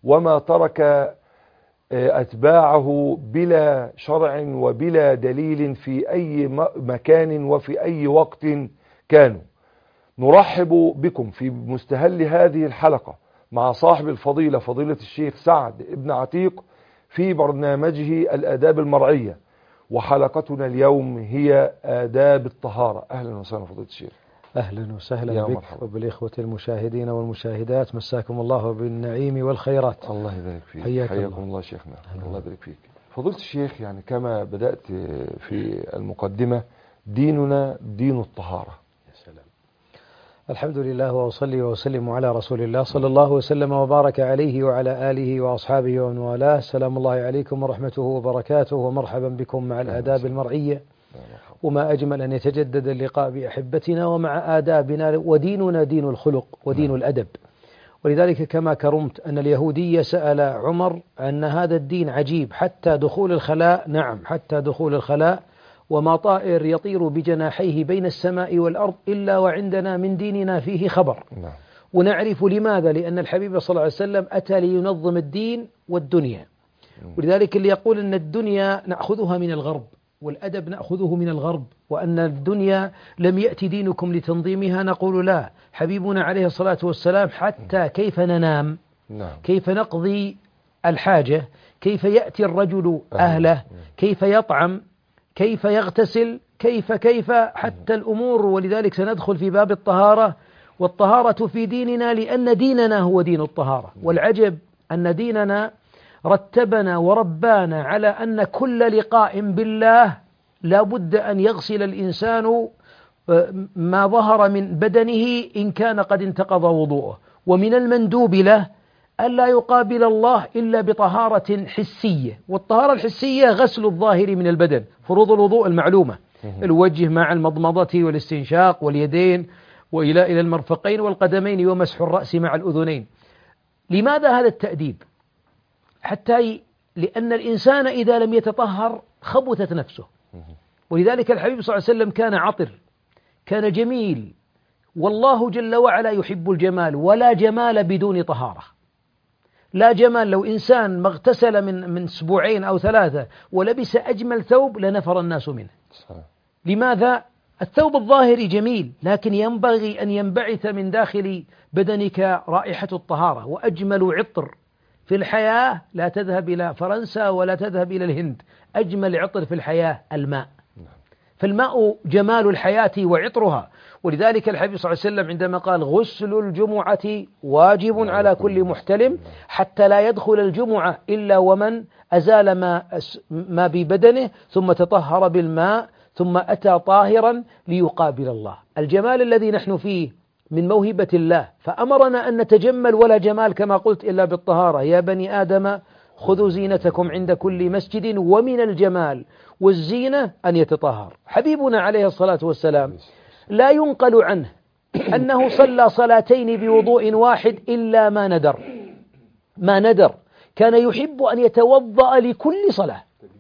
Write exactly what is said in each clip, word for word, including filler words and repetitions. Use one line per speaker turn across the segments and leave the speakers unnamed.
وما ترك أتباعه بلا شرع وبلا دليل في أي مكان وفي أي وقت كانوا. نرحب بكم في مستهل هذه الحلقة مع صاحب الفضيلة فضيلة الشيخ سعد ابن عتيق في برنامجه الآداب المرعية، وحلقتنا اليوم هي آداب الطهارة. أهلا وسهلا فضيلة الشيخ.
أهلا وسهلا بك وبالإخوة المشاهدين والمشاهدات، مساكم الله بالنعيم والخيرات.
الله يبارك فيك. حياكم الله شيخنا. الله يبارك فيك فضيلة الشيخ. يعني كما بدأت في المقدمة، ديننا دين الطهارة.
يا سلام. الحمد لله وأصلي وأسلم على رسول الله صلى الله وسلم وبارك عليه وعلى آله وأصحابه ومن والاه. سلام الله عليكم ورحمته وبركاته، ومرحبا بكم مع الآداب المرعية. وما أجمل أن يتجدد اللقاء بأحبتنا ومع آدابنا، وديننا دين الخلق ودين الأدب. ولذلك كما كرمت أن اليهودية سأل عمر أن هذا الدين عجيب حتى دخول الخلاء، نعم حتى دخول الخلاء، وما طائر يطير بجناحيه بين السماء والأرض إلا وعندنا من ديننا فيه خبر.
نعم.
ونعرف لماذا، لأن الحبيب صلى الله عليه وسلم أتى لينظم الدين والدنيا. ولذلك اللي يقول أن الدنيا نأخذها من الغرب والأدب نأخذه من الغرب، وأن الدنيا لم يأتي دينكم لتنظيمها، نقول لا. حبيبنا عليه الصلاة والسلام حتى كيف ننام، كيف نقضي الحاجة، كيف يأتي الرجل أهله، كيف يطعم، كيف يغتسل، كيف كيف حتى الأمور. ولذلك سندخل في باب الطهارة، والطهارة في ديننا لأن ديننا هو دين الطهارة. والعجب أن ديننا رتبنا وربانا على أن كل لقاء بالله لا بد أن يغسل الإنسان ما ظهر من بدنه إن كان قد انتقض وضوءه، ومن المندوب له ألا يقابل الله إلا بطهارة حسية. والطهارة الحسية غسل الظاهر من البدن، فروض الوضوء المعلومة: الوجه مع المضمضة والاستنشاق واليدين وإلى إلى المرفقين والقدمين ومسح الرأس مع الأذنين. لماذا هذا التأديب؟ حتى لأن الإنسان إذا لم يتطهر خبثت نفسه. ولذلك الحبيب صلى الله عليه وسلم كان عطر، كان جميل، والله جل وعلا يحب الجمال، ولا جمال بدون طهارة. لا جمال لو إنسان ما اغتسل من من أسبوعين أو ثلاثة ولبس أجمل ثوب لنفر الناس منه. لماذا؟ الثوب الظاهري جميل، لكن ينبغي أن ينبعث من داخل بدنك رائحة الطهارة. وأجمل عطر في الحياة لا تذهب إلى فرنسا ولا تذهب إلى الهند، أجمل عطر في الحياة الماء. فالماء جمال الحياة وعطرها. ولذلك الحبيب صلى الله عليه وسلم عندما قال غسل الجمعة واجب على كل محتلم، حتى لا يدخل الجمعة إلا ومن أزال ما, ما ببدنه ثم تطهر بالماء ثم أتى طاهرا ليقابل الله. الجمال الذي نحن فيه من موهبة الله، فأمرنا أن نتجمل، ولا جمال كما قلت إلا بالطهارة. يا بني آدم خذوا زينتكم عند كل مسجد، ومن الجمال والزينة أن يتطهر. حبيبنا عليه الصلاة والسلام لا ينقل عنه أنه صلى صلاتين بوضوء واحد إلا ما ندر ما ندر كان يحب أن يتوضأ لكل صلاة،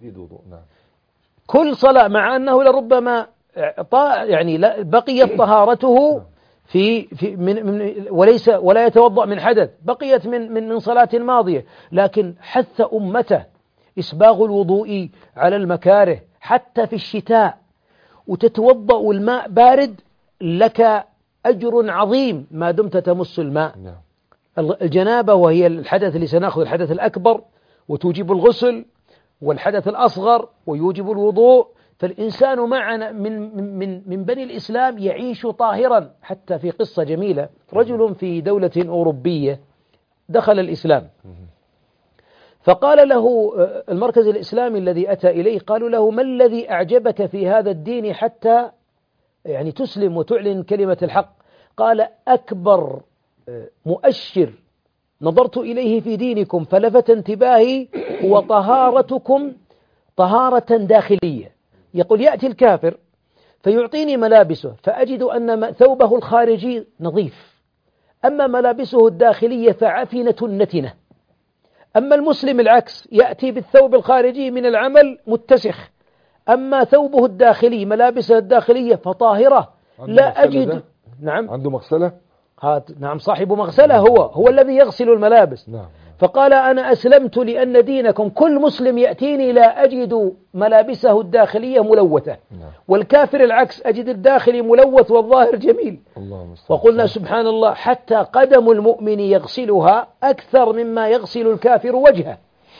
كل صلاة، مع أنه لربما يعني بقيت طهارته في في من, من وليس ولا يتوضأ من حدث، بقيت من من من صلاة ماضية، لكن حث أمته إسباغ الوضوء على المكاره حتى في الشتاء. وتتوضأ والماء بارد لك أجر عظيم ما دمت تمس الماء. الجنابة وهي الحدث اللي سنأخذ الحدث الأكبر وتوجب الغسل، والحدث الأصغر ويوجب الوضوء. فالإنسان معنا من من من بني الإسلام يعيش طاهرا. حتى في قصة جميلة، رجل في دولة أوروبية دخل الإسلام، فقال له المركز الإسلامي الذي أتى إليه، قالوا له: ما الذي أعجبك في هذا الدين حتى يعني تسلم وتعلن كلمة الحق؟ قال: أكبر مؤشر نظرت إليه في دينكم فلفت انتباهي هو طهارتكم طهارة داخلية. يقول: يأتي الكافر فيعطيني ملابسه فأجد أن ثوبه الخارجي نظيف، أما ملابسه الداخلية فعفنة نتنة. أما المسلم العكس، يأتي بالثوب الخارجي من العمل متسخ، أما ثوبه الداخلي ملابسه الداخلية فطاهرة. لا أجد. نعم،
عنده مغسلة.
نعم، صاحب مغسلة هو هو الذي يغسل الملابس.
نعم.
فقال أنا أسلمت لأن دينكم كل مسلم يأتيني لا أجد ملابسه الداخلية ملوثة، والكافر العكس، أجد الداخلي ملوث والظاهر جميل. وقلنا سبحان الله حتى قدم المؤمن يغسلها أكثر مما يغسل الكافر وجهه.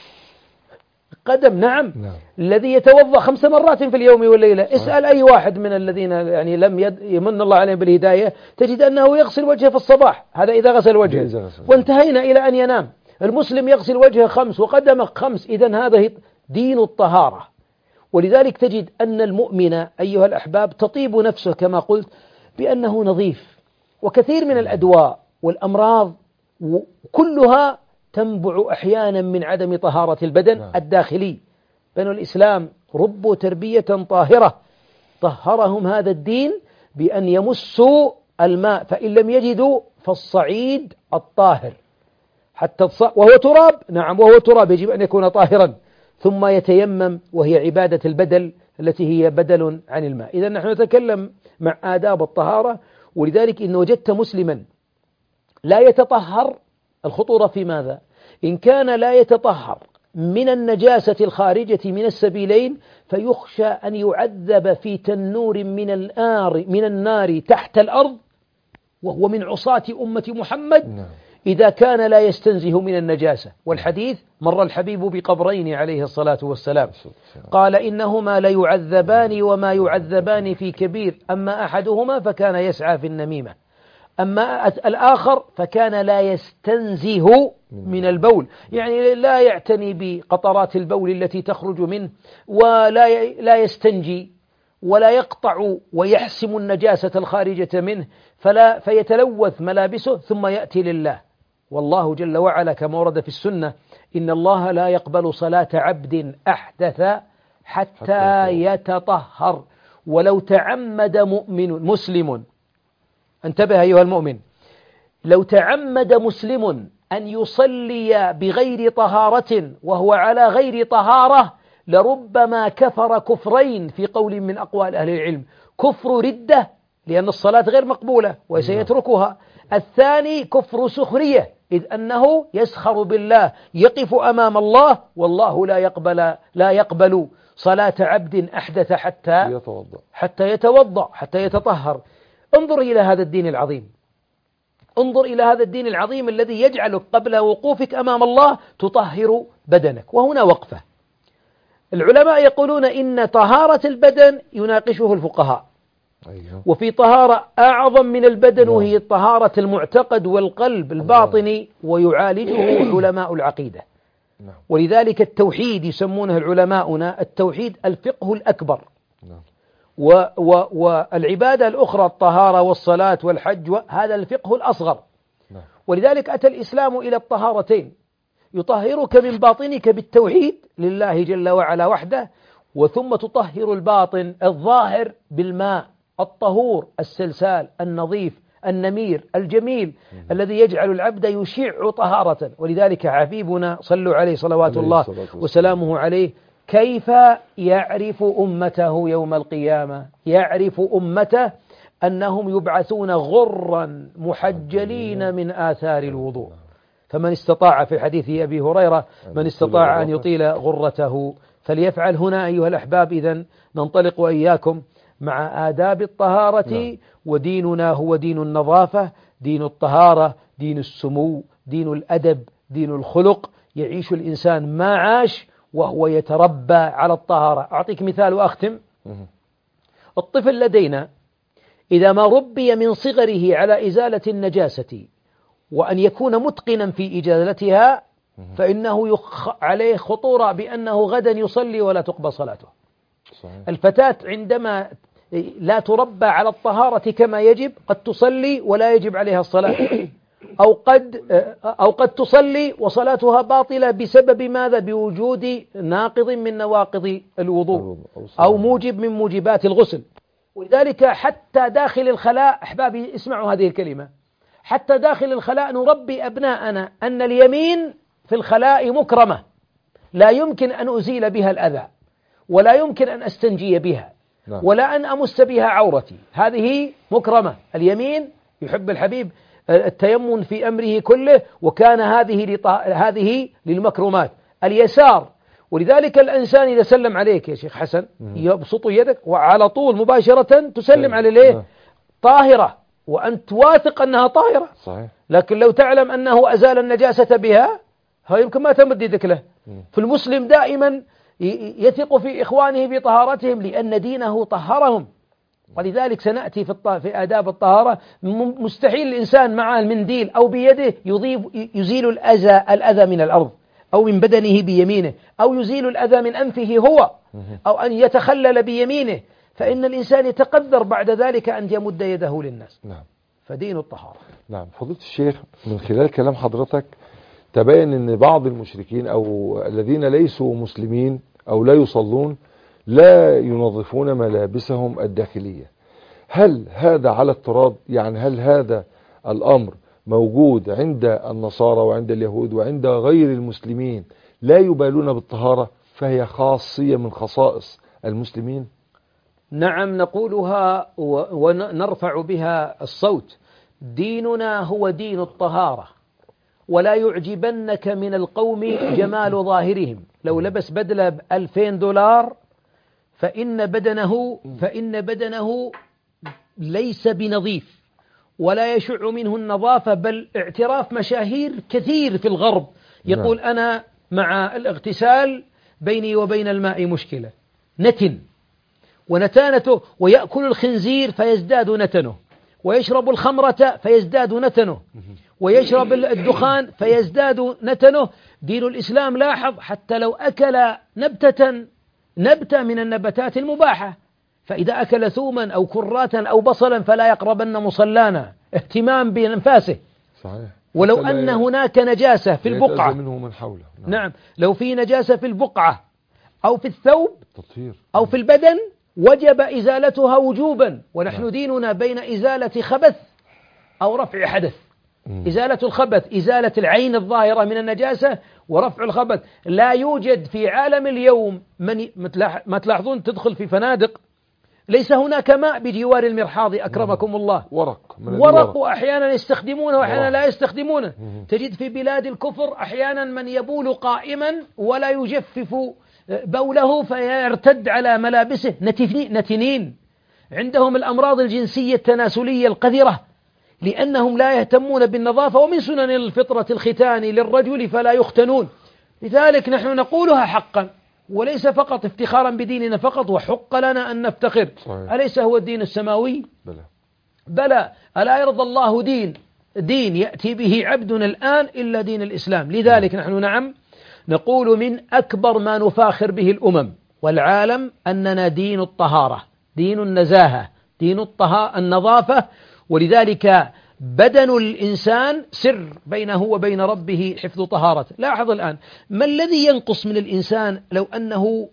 قدم نعم, نعم. الذي يتوضأ خمس مرات في اليوم والليلة، اسأل أي واحد من الذين يعني لم يد يمن الله عليهم بالهداية تجد أنه يغسل وجهه في الصباح، هذا إذا غسل وجهه، وانتهينا إلى أن ينام. المسلم يغسل وجهه خمس وقدمه خمس، إذن هذا دين الطهارة. ولذلك تجد أن المؤمن أيها الأحباب تطيب نفسه كما قلت بأنه نظيف، وكثير من الأدواء والأمراض كلها تنبع أحيانا من عدم طهارة البدن نعم. الداخلي. بنو الإسلام ربوا تربية طاهرة طهرهم هذا الدين بأن يمسوا الماء، فإن لم يجدوا فالصعيد الطاهر حتى تص... وهو تراب، نعم وهو تراب يجب أن يكون طاهرا، ثم يتيمم وهي عبادة البدل التي هي بدل عن الماء. إذا نحن نتكلم مع آداب الطهارة. ولذلك إن وجدت مسلما لا يتطهر، الخطورة في ماذا؟ إن كان لا يتطهر من النجاسة الخارجة من السبيلين فيخشى أن يعذب في تنور من النار من النار تحت الأرض، وهو من عصاة أمة محمد إذا كان لا يستنزه من النجاسة. والحديث مر الحبيب بقبرين عليه الصلاة والسلام قال إنهما ليعذبان وما يعذبان في كبير، أما أحدهما فكان يسعى في النميمة، أما الآخر فكان لا يستنزه من البول، يعني لا يعتني بقطرات البول التي تخرج منه، ولا لا يستنجي ولا يقطع ويحسم النجاسة الخارجة منه، فلا فيتلوث ملابسه ثم يأتي لله. والله جل وعلا كما ورد في السنة إن الله لا يقبل صلاة عبد أحدث حتى يتطهر. ولو تعمد مؤمن مسلم، انتبه أيها المؤمن، لو تعمد مسلم أن يصلي بغير طهارة وهو على غير طهارة لربما كفر كفرين في قول من أقوال أهل العلم: كفر ردة لأن الصلاة غير مقبولة وسيتركها، الثاني كفر سخرية إذ أنه يسخر بالله، يقف أمام الله والله لا يقبل لا يقبل صلاة عبد أحدث حتى يتوضأ حتى يتوضأ حتى يتطهر. انظر إلى هذا الدين العظيم، انظر إلى هذا الدين العظيم الذي يجعلك قبل وقوفك أمام الله تطهر بدنك. وهنا وقفة. العلماء يقولون إن طهارة البدن يناقشه الفقهاء، وفي طهارة أعظم من البدن وهي طهارة المعتقد والقلب الباطني ويعالجه علماء العقيدة. ولذلك التوحيد يسمونه العلماؤنا التوحيد الفقه الأكبر، و و والعبادة الأخرى الطهارة والصلاة والحج هذا الفقه الأصغر. ولذلك أتى الإسلام إلى الطهارتين، يطهرك من باطنك بالتوحيد لله جل وعلا وحده، وثم تطهر الباطن الظاهر بالماء الطهور السلسال النظيف النمير الجميل الذي يجعل العبد يشع طهارة. ولذلك حبيبنا صلوا عليه صلوات الله وسلامه عليه كيف يعرف أمته يوم القيامة؟ يعرف أمته أنهم يبعثون غرا محجلين من آثار الوضوء. فمن استطاع في حديث أبي هريرة من استطاع أن يطيل غرته فليفعل. هنا أيها الأحباب إذن ننطلق وإياكم مع آداب الطهارة، وديننا هو دين النظافة، دين الطهارة، دين السمو، دين الأدب، دين الخلق. يعيش الإنسان ما عاش وهو يتربى على الطهارة. أعطيك مثال وأختم. الطفل لدينا إذا ما ربي من صغره على إزالة النجاسة وأن يكون متقنا في إزالتها فإنه يخ عليه خطورة بأنه غدا يصلي ولا تقبل صلاته. صحيح. الفتاة عندما لا تربى على الطهارة كما يجب قد تصلي ولا يجب عليها الصلاة، أو قد أو قد تصلي وصلاتها باطلة بسبب ماذا؟ بوجود ناقض من نواقض الوضوء أو موجب من موجبات الغسل. ولذلك حتى داخل الخلاء، أحبابي اسمعوا هذه الكلمة، حتى داخل الخلاء نربي أبناءنا أن اليمين في الخلاء مكرمة لا يمكن أن أزيل بها الأذى، ولا يمكن أن أستنجي بها، ولا أن أمس بها عورتي، هذه مكرمة. اليمين يحب الحبيب التيمم في أمره كله، وكان هذه هذه للمكرمات. اليسار، ولذلك الإنسان إذا سلم عليك يا شيخ حسن يبسط يدك وعلى طول مباشرة تسلم على ليه طاهرة، وأنت واثق أنها طاهرة.
صحيح.
لكن لو تعلم أنه أزال النجاسة بها ها يمكن ما تمد يدك له. فالمسلم دائما يثق في إخوانه بطهارتهم لأن دينه طهرهم. ولذلك سنأتي في في آداب الطهارة، مستحيل الإنسان مع المنديل أو بيده يضيف يزيل الأذى الأذى من الأرض أو من بدنه بيمينه، أو يزيل الأذى من أنفه هو، أو أن يتخلل بيمينه، فإن الإنسان يتقدر بعد ذلك أن يمد يده للناس.
نعم.
فدين الطهارة.
نعم. فضيلة الشيخ، من خلال كلام حضرتك تبين أن بعض المشركين أو الذين ليسوا مسلمين أو لا يصلون لا ينظفون ملابسهم الداخلية. هل هذا على اضطراد؟ يعني هل هذا الأمر موجود عند النصارى وعند اليهود وعند غير المسلمين لا يبالون بالطهارة، فهي خاصية من خصائص المسلمين؟
نعم، نقولها ونرفع بها الصوت. ديننا هو دين الطهارة، ولا يعجبنك من القوم جمال ظاهرهم. لو لبس بدلة بألفين دولار فإن بدنه فإن بدنه ليس بنظيف ولا يشع منه النظافة، بل اعتراف مشاهير كثير في الغرب يقول أنا مع الاغتسال بيني وبين الماء مشكلة. نتن ونتانته، ويأكل الخنزير فيزداد نتنه، ويشرب الخمرة فيزداد نتنه، ويشرب الدخان فيزداد نتنه. دين الإسلام لاحظ حتى لو أكل نبتة نبتة من النباتات المباحة، فإذا أكل ثوما أو كراتا أو بصلا فلا يقربن مصلانا، اهتمام بأنفاسه.
صحيح.
ولو أن هناك نجاسة في البقعة
منه من حوله. نعم.
نعم، لو في نجاسة في البقعة أو في الثوب
تطهير
أو في البدن وجب إزالتها وجوبا. ونحن نعم. ديننا بين إزالة خبث أو رفع حدث. مم. إزالة الخبث إزالة العين الظاهرة من النجاسة، ورفع الخبث. لا يوجد في عالم اليوم من ما تلاحظون تدخل في فنادق ليس هناك ماء بجوار المرحاض أكرمكم مم. الله،
ورق من
ورق وأحيانا يستخدمونه وأحيانا لا يستخدمونه. مم. تجد في بلاد الكفر أحيانا من يبول قائما ولا يجفف بوله فيرتد على ملابسه، نتنين. عندهم الأمراض الجنسية التناسلية القذرة لأنهم لا يهتمون بالنظافة، ومن سنن الفطرة الختان للرجل فلا يختنون. لذلك نحن نقولها حقا وليس فقط افتخارا بديننا فقط، وحق لنا أن نفتخر. صحيح. أليس هو الدين السماوي؟
بلى
بلى. ألا يرضى الله دين دين يأتي به عبدنا الآن إلا دين الإسلام. لذلك نحن نعم نقول من أكبر ما نفاخر به الأمم والعالم أننا دين الطهارة، دين النزاهة، دين الطهارة النظافة. ولذلك بدن الإنسان سر بينه وبين ربه حفظ طهارته. لاحظ الآن ما الذي ينقص من الإنسان لو أنه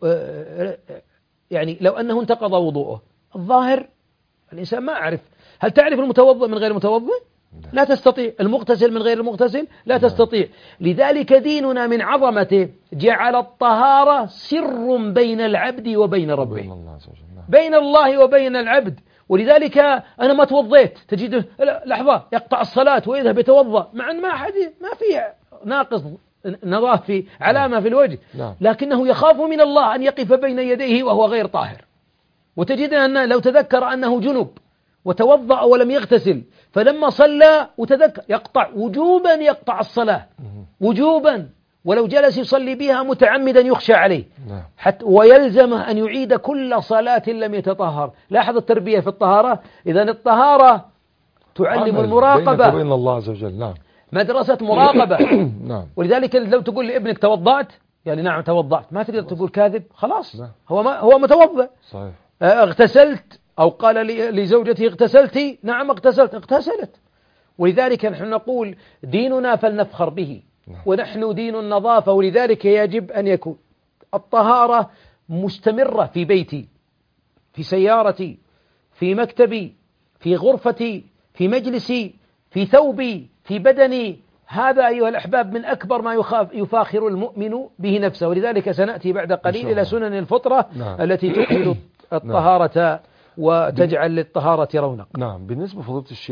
يعني لو أنه انتقض وضوءه؟ الظاهر الإنسان ما أعرف. هل تعرف المتوضئ من غير المتوضئ؟ لا تستطيع. المغتسل من غير المغتسل؟ لا تستطيع. لذلك ديننا من عظمته جعل الطهارة سر بين العبد وبين ربه، بين الله وبين العبد. ولذلك أنا ما توضيت تجده لحظة يقطع الصلاة ويذهب يتوضأ، مع أن ما أحد ما فيه ناقص نظافة علامة في الوجه، لكنه يخاف من الله أن يقف بين يديه وهو غير طاهر. وتجد أن لو تذكر أنه جنب وتوضأ ولم يغتسل فلما صلى وتذكر يقطع وجوبا، يقطع الصلاة وجوبا، ولو جلس يصلي بها متعمدا يخشى عليه حتى ويلزمه أن يعيد كل صلاة لم يتطهر. لاحظ التربية في الطهارة. إذن الطهارة تعلم المراقبة
بين الله عز وجل. نعم.
مدرسة مراقبة.
نعم.
ولذلك لو تقول لابنك توضأت يعني نعم توضأت، ما تقدر تقول كاذب، خلاص هو ما هو متوضأ.
صحيح.
اغتسلت أو قال لزوجتي اغتسلتي، نعم اغتسلت، اغتسلت. ولذلك نحن نقول ديننا فلنفخر به، ونحن دين النظافة. ولذلك يجب أن يكون الطهارة مستمرة في بيتي، في سيارتي، في مكتبي، في غرفتي، في مجلسي، في ثوبي، في بدني. هذا أيها الأحباب من أكبر ما يفاخر المؤمن به نفسه. ولذلك سنأتي بعد قليل إلى سنن الفطرة نعم. التي تكمل الطهارة نعم. وتجعل للطهارة رونق.
نعم. بالنسبة فضيلة الشيخ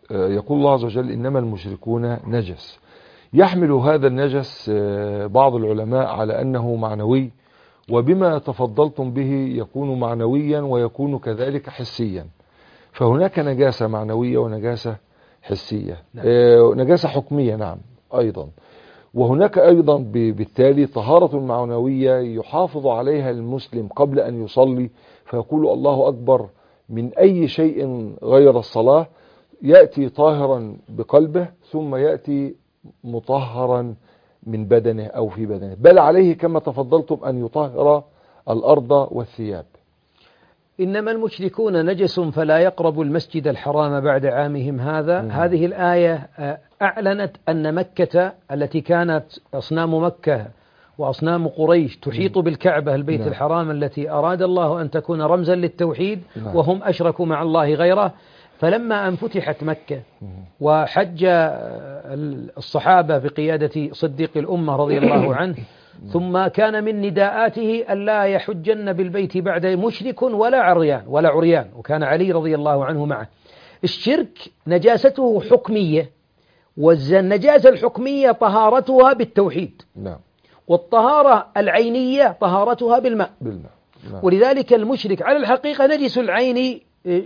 يقول الله عز وجل إنما المشركون نجس. يحمل هذا النجس بعض العلماء على أنه معنوي، وبما تفضلتم به يكون معنويا ويكون كذلك حسيا. فهناك نجاسة معنوية ونجاسة حسية، نعم. نجاسة حكمية نعم أيضا. وهناك أيضا بالتالي طهارة معنوية يحافظ عليها المسلم قبل أن يصلي، فيقول الله أكبر من أي شيء غير الصلاة، يأتي طاهرا بقلبه ثم يأتي مطهرا من بدنه أو في بدنه، بل عليه كما تفضلتم أن يطهر الأرض والثياب.
إنما المشركون نجس فلا يقربوا المسجد الحرام بعد عامهم هذا. م. هذه الآية أعلنت أن مكة التي كانت أصنام مكة وأصنام قريش تحيط بالكعبة البيت م. الحرام التي أراد الله أن تكون رمزا للتوحيد، م. وهم أشركوا مع الله غيره. فلما أن فتحت مكة وحج الصحابة بقيادة صديق الأمة رضي الله عنه، ثم كان من نداءاته ألا يحجن بالبيت بعد مشرك ولا عريان ولا عريان، وكان علي رضي الله عنه معه. الشرك نجاسته حكمية، والنجاسة الحكمية طهارتها بالتوحيد،
نعم.
والطهارة العينية طهارتها بالماء,
بالماء. نعم.
ولذلك المشرك على الحقيقة نجس العين،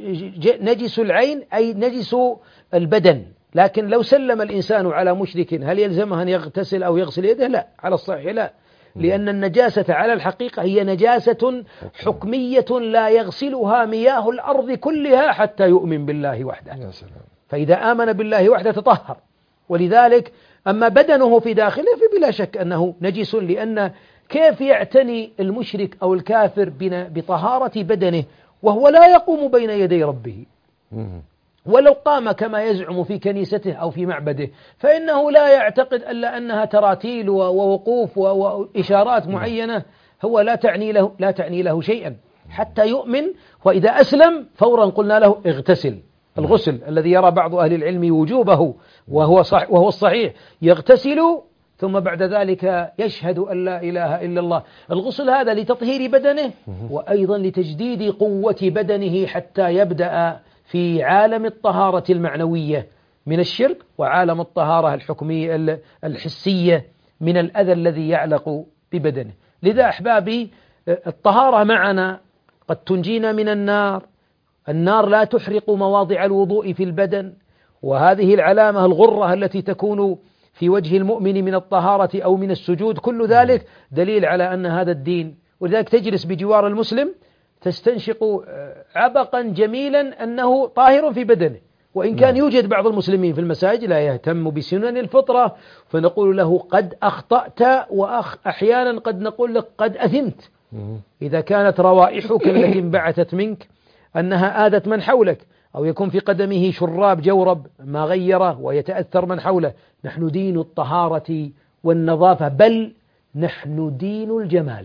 نجس العين أي نجس البدن. لكن لو سلم الإنسان على مشرك هل يلزمه أن يغتسل أو يغسل يده؟ لا، على الصحيح لا، لأن النجاسة على الحقيقة هي نجاسة حكمية لا يغسلها مياه الأرض كلها حتى يؤمن بالله وحده. فإذا آمن بالله وحده تطهر. ولذلك أما بدنه في داخله فبلا شك أنه نجس، لأن كيف يعتني المشرك أو الكافر بطهارة بدنه وهو لا يقوم بين يدي ربه؟ ولو قام كما يزعم في كنيسته أو في معبده فإنه لا يعتقد إلا أنها تراتيل ووقوف وإشارات معينة، هو لا تعني له لا تعني له شيئا حتى يؤمن. وإذا أسلم فورا قلنا له اغتسل. الغسل الذي يرى بعض أهل العلم وجوبه وهو صح وهو الصحيح، يغتسل ثم بعد ذلك يشهد أن لا إله إلا الله. الغسل هذا لتطهير بدنه وأيضا لتجديد قوة بدنه حتى يبدأ في عالم الطهارة المعنوية من الشرك، وعالم الطهارة الحكمية الحسية من الأذى الذي يعلق ببدنه. لذا أحبابي الطهارة معنا قد تنجينا من النار. النار لا تحرق مواضع الوضوء في البدن، وهذه العلامة الغرة التي تكون في وجه المؤمن من الطهارة أو من السجود، كل ذلك دليل على أن هذا الدين. ولذلك تجلس بجوار المسلم تستنشق عبقا جميلا أنه طاهر في بدنه، وإن كان يوجد بعض المسلمين في المساجد لا يهتم بسنن الفطرة، فنقول له قد أخطأت، وأحيانا قد نقول لك قد أثمت إذا كانت روائحك التي انبعثت منك أنها آذت من حولك، أو يكون في قدمه شراب جورب ما غيره ويتأثر من حوله. نحن دين الطهارة والنظافة، بل نحن دين الجمال،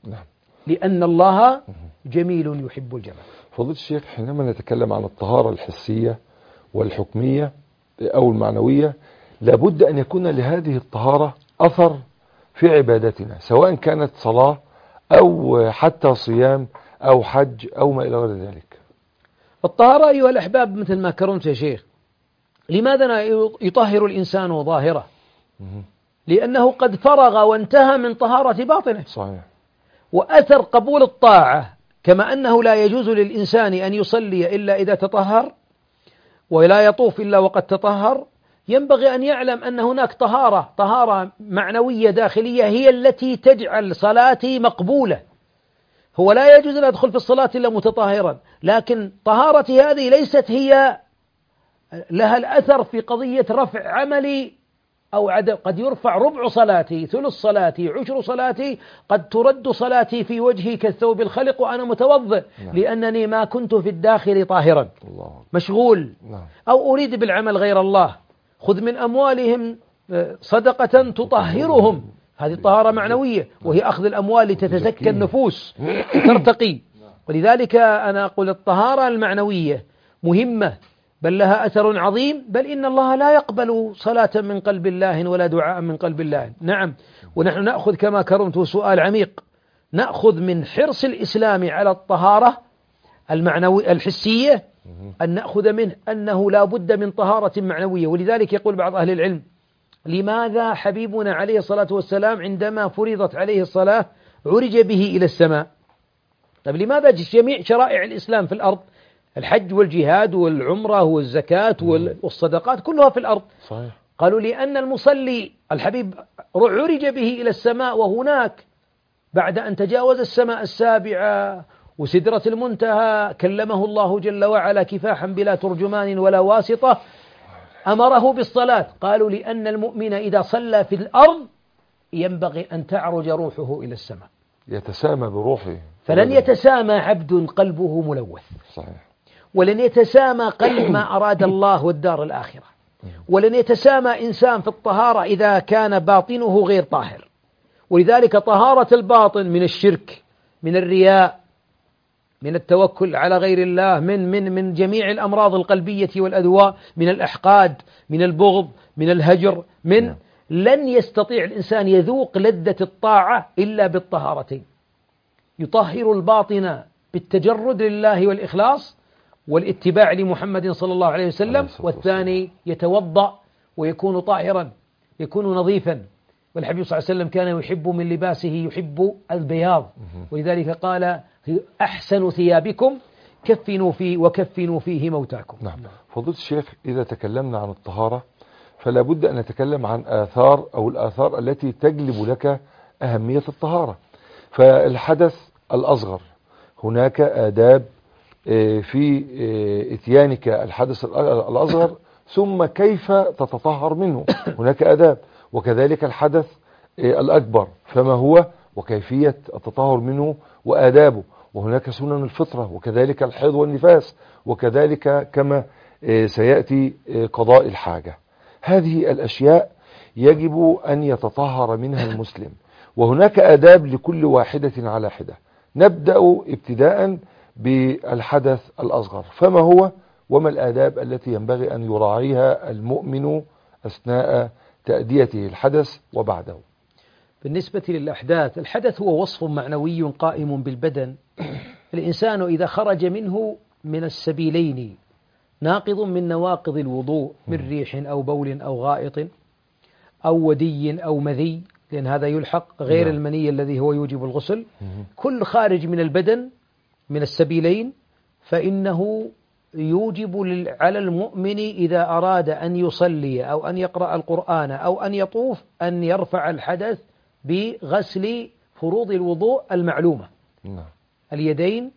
لأن الله جميل يحب الجمال.
فضيلة الشيخ، حينما نتكلم عن الطهارة الحسية والحكمية أو المعنوية، لابد أن يكون لهذه الطهارة أثر في عبادتنا، سواء كانت صلاة أو حتى صيام أو حج أو ما إلى غير ذلك.
الطهارة أيها الأحباب مثل ما كرمت يا شيخ، لماذا يطهر الإنسان ظاهرة؟ لأنه قد فرغ وانتهى من طهارة باطنه.
صحيح.
وأثر قبول الطاعة، كما أنه لا يجوز للإنسان أن يصلي إلا إذا تطهر، ولا يطوف إلا وقد تطهر، ينبغي أن يعلم أن هناك طهارة طهارة معنوية داخلية هي التي تجعل صلاتي مقبولة. هو لا يجوز أن أدخل في الصلاة إلا متطهرا، لكن طهارتي هذه ليست هي لها الأثر في قضية رفع عملي أو عدم. قد يرفع ربع صلاتي، ثلث صلاتي، عشر صلاتي، قد ترد صلاتي في وجهي كالثوب الخلق وأنا متوضئ، نعم. لأنني ما كنت في الداخل طاهرا، الله. مشغول، نعم. أو أريد بالعمل غير الله. خذ من أموالهم صدقة تطهرهم، هذه طهارة معنوية، وهي أخذ الأموال لتتزكى النفوس ترتقي. ولذلك أنا أقول الطهارة المعنوية مهمة، بل لها أثر عظيم، بل إن الله لا يقبل صلاة من قلب الله ولا دعاء من قلب الله. نعم. ونحن نأخذ كما كرمت سؤال عميق، نأخذ من حرص الإسلام على الطهارة المعنوي الحسية أن نأخذ منه أنه لا بد من طهارة معنوية. ولذلك يقول بعض أهل العلم: لماذا حبيبنا عليه الصلاة والسلام عندما فرضت عليه الصلاة عرج به إلى السماء؟ طيب لماذا جميع شرائع الإسلام في الأرض؟ الحج والجهاد والعمرة والزكاة والصدقات كلها في الأرض.
صحيح.
قالوا لأن المصلي الحبيب عرج به إلى السماء، وهناك بعد أن تجاوز السماء السابعة وسدرة المنتهى كلمه الله جل وعلا كفاحا بلا ترجمان ولا واسطة، أمره بالصلاة. قالوا لأن المؤمن إذا صلى في الأرض ينبغي أن تعرج روحه إلى السماء،
يتسامى بروحه.
فلن يتسامى عبد قلبه ملوث.
صحيح.
ولن يتسامى قلب ما أراد الله والدار الآخرة. ولن يتسامى إنسان في الطهارة إذا كان باطنه غير طاهر. ولذلك طهارة الباطن من الشرك، من الرياء، من التوكل على غير الله، من من من جميع الأمراض القلبية والأدواء، من الأحقاد، من البغض، من الهجر، من لن يستطيع الإنسان يذوق لذة الطاعة إلا بالطهارتين. يطهر الباطن بالتجرد لله والإخلاص والاتباع لمحمد صلى الله عليه وسلم، والثاني يتوضأ ويكون طاهرا، يكون نظيفا. والحبيب صلى الله عليه وسلم كان يحب من لباسه يحب البياض، ولذلك قال: أحسن ثيابكم كفنوا فيه وكفنوا فيه موتاكم.
نعم. فضيلة الشيخ، إذا تكلمنا عن الطهارة فلا بد أن نتكلم عن آثار أو الآثار التي تجلب لك أهمية الطهارة. فالحدث الأصغر هناك آداب في إتيانك الحدث الأصغر، ثم كيف تتطهر منه هناك آداب، وكذلك الحدث الأكبر فما هو وكيفية التطهر منه وآدابه، وهناك سنن الفطرة، وكذلك الحيض والنفاس، وكذلك كما سيأتي قضاء الحاجة. هذه الأشياء يجب أن يتطهر منها المسلم، وهناك آداب لكل واحدة على حدة. نبدأ ابتداء بالحدث الأصغر، فما هو وما الآداب التي ينبغي أن يراعيها المؤمن أثناء تأديته الحدث وبعده؟
بالنسبة للأحداث، الحدث هو وصف معنوي قائم بالبدن. الإنسان إذا خرج منه من السبيلين ناقض من نواقض الوضوء، من ريح أو بول أو غائط أو ودي أو مذي، لأن هذا يلحق غير المني الذي هو يوجب الغسل، كل خارج من البدن من السبيلين فإنه يوجب على المؤمن إذا أراد أن يصلي أو أن يقرأ القرآن أو أن يطوف أن يرفع الحدث بغسل فروض الوضوء المعلومة. اليدين،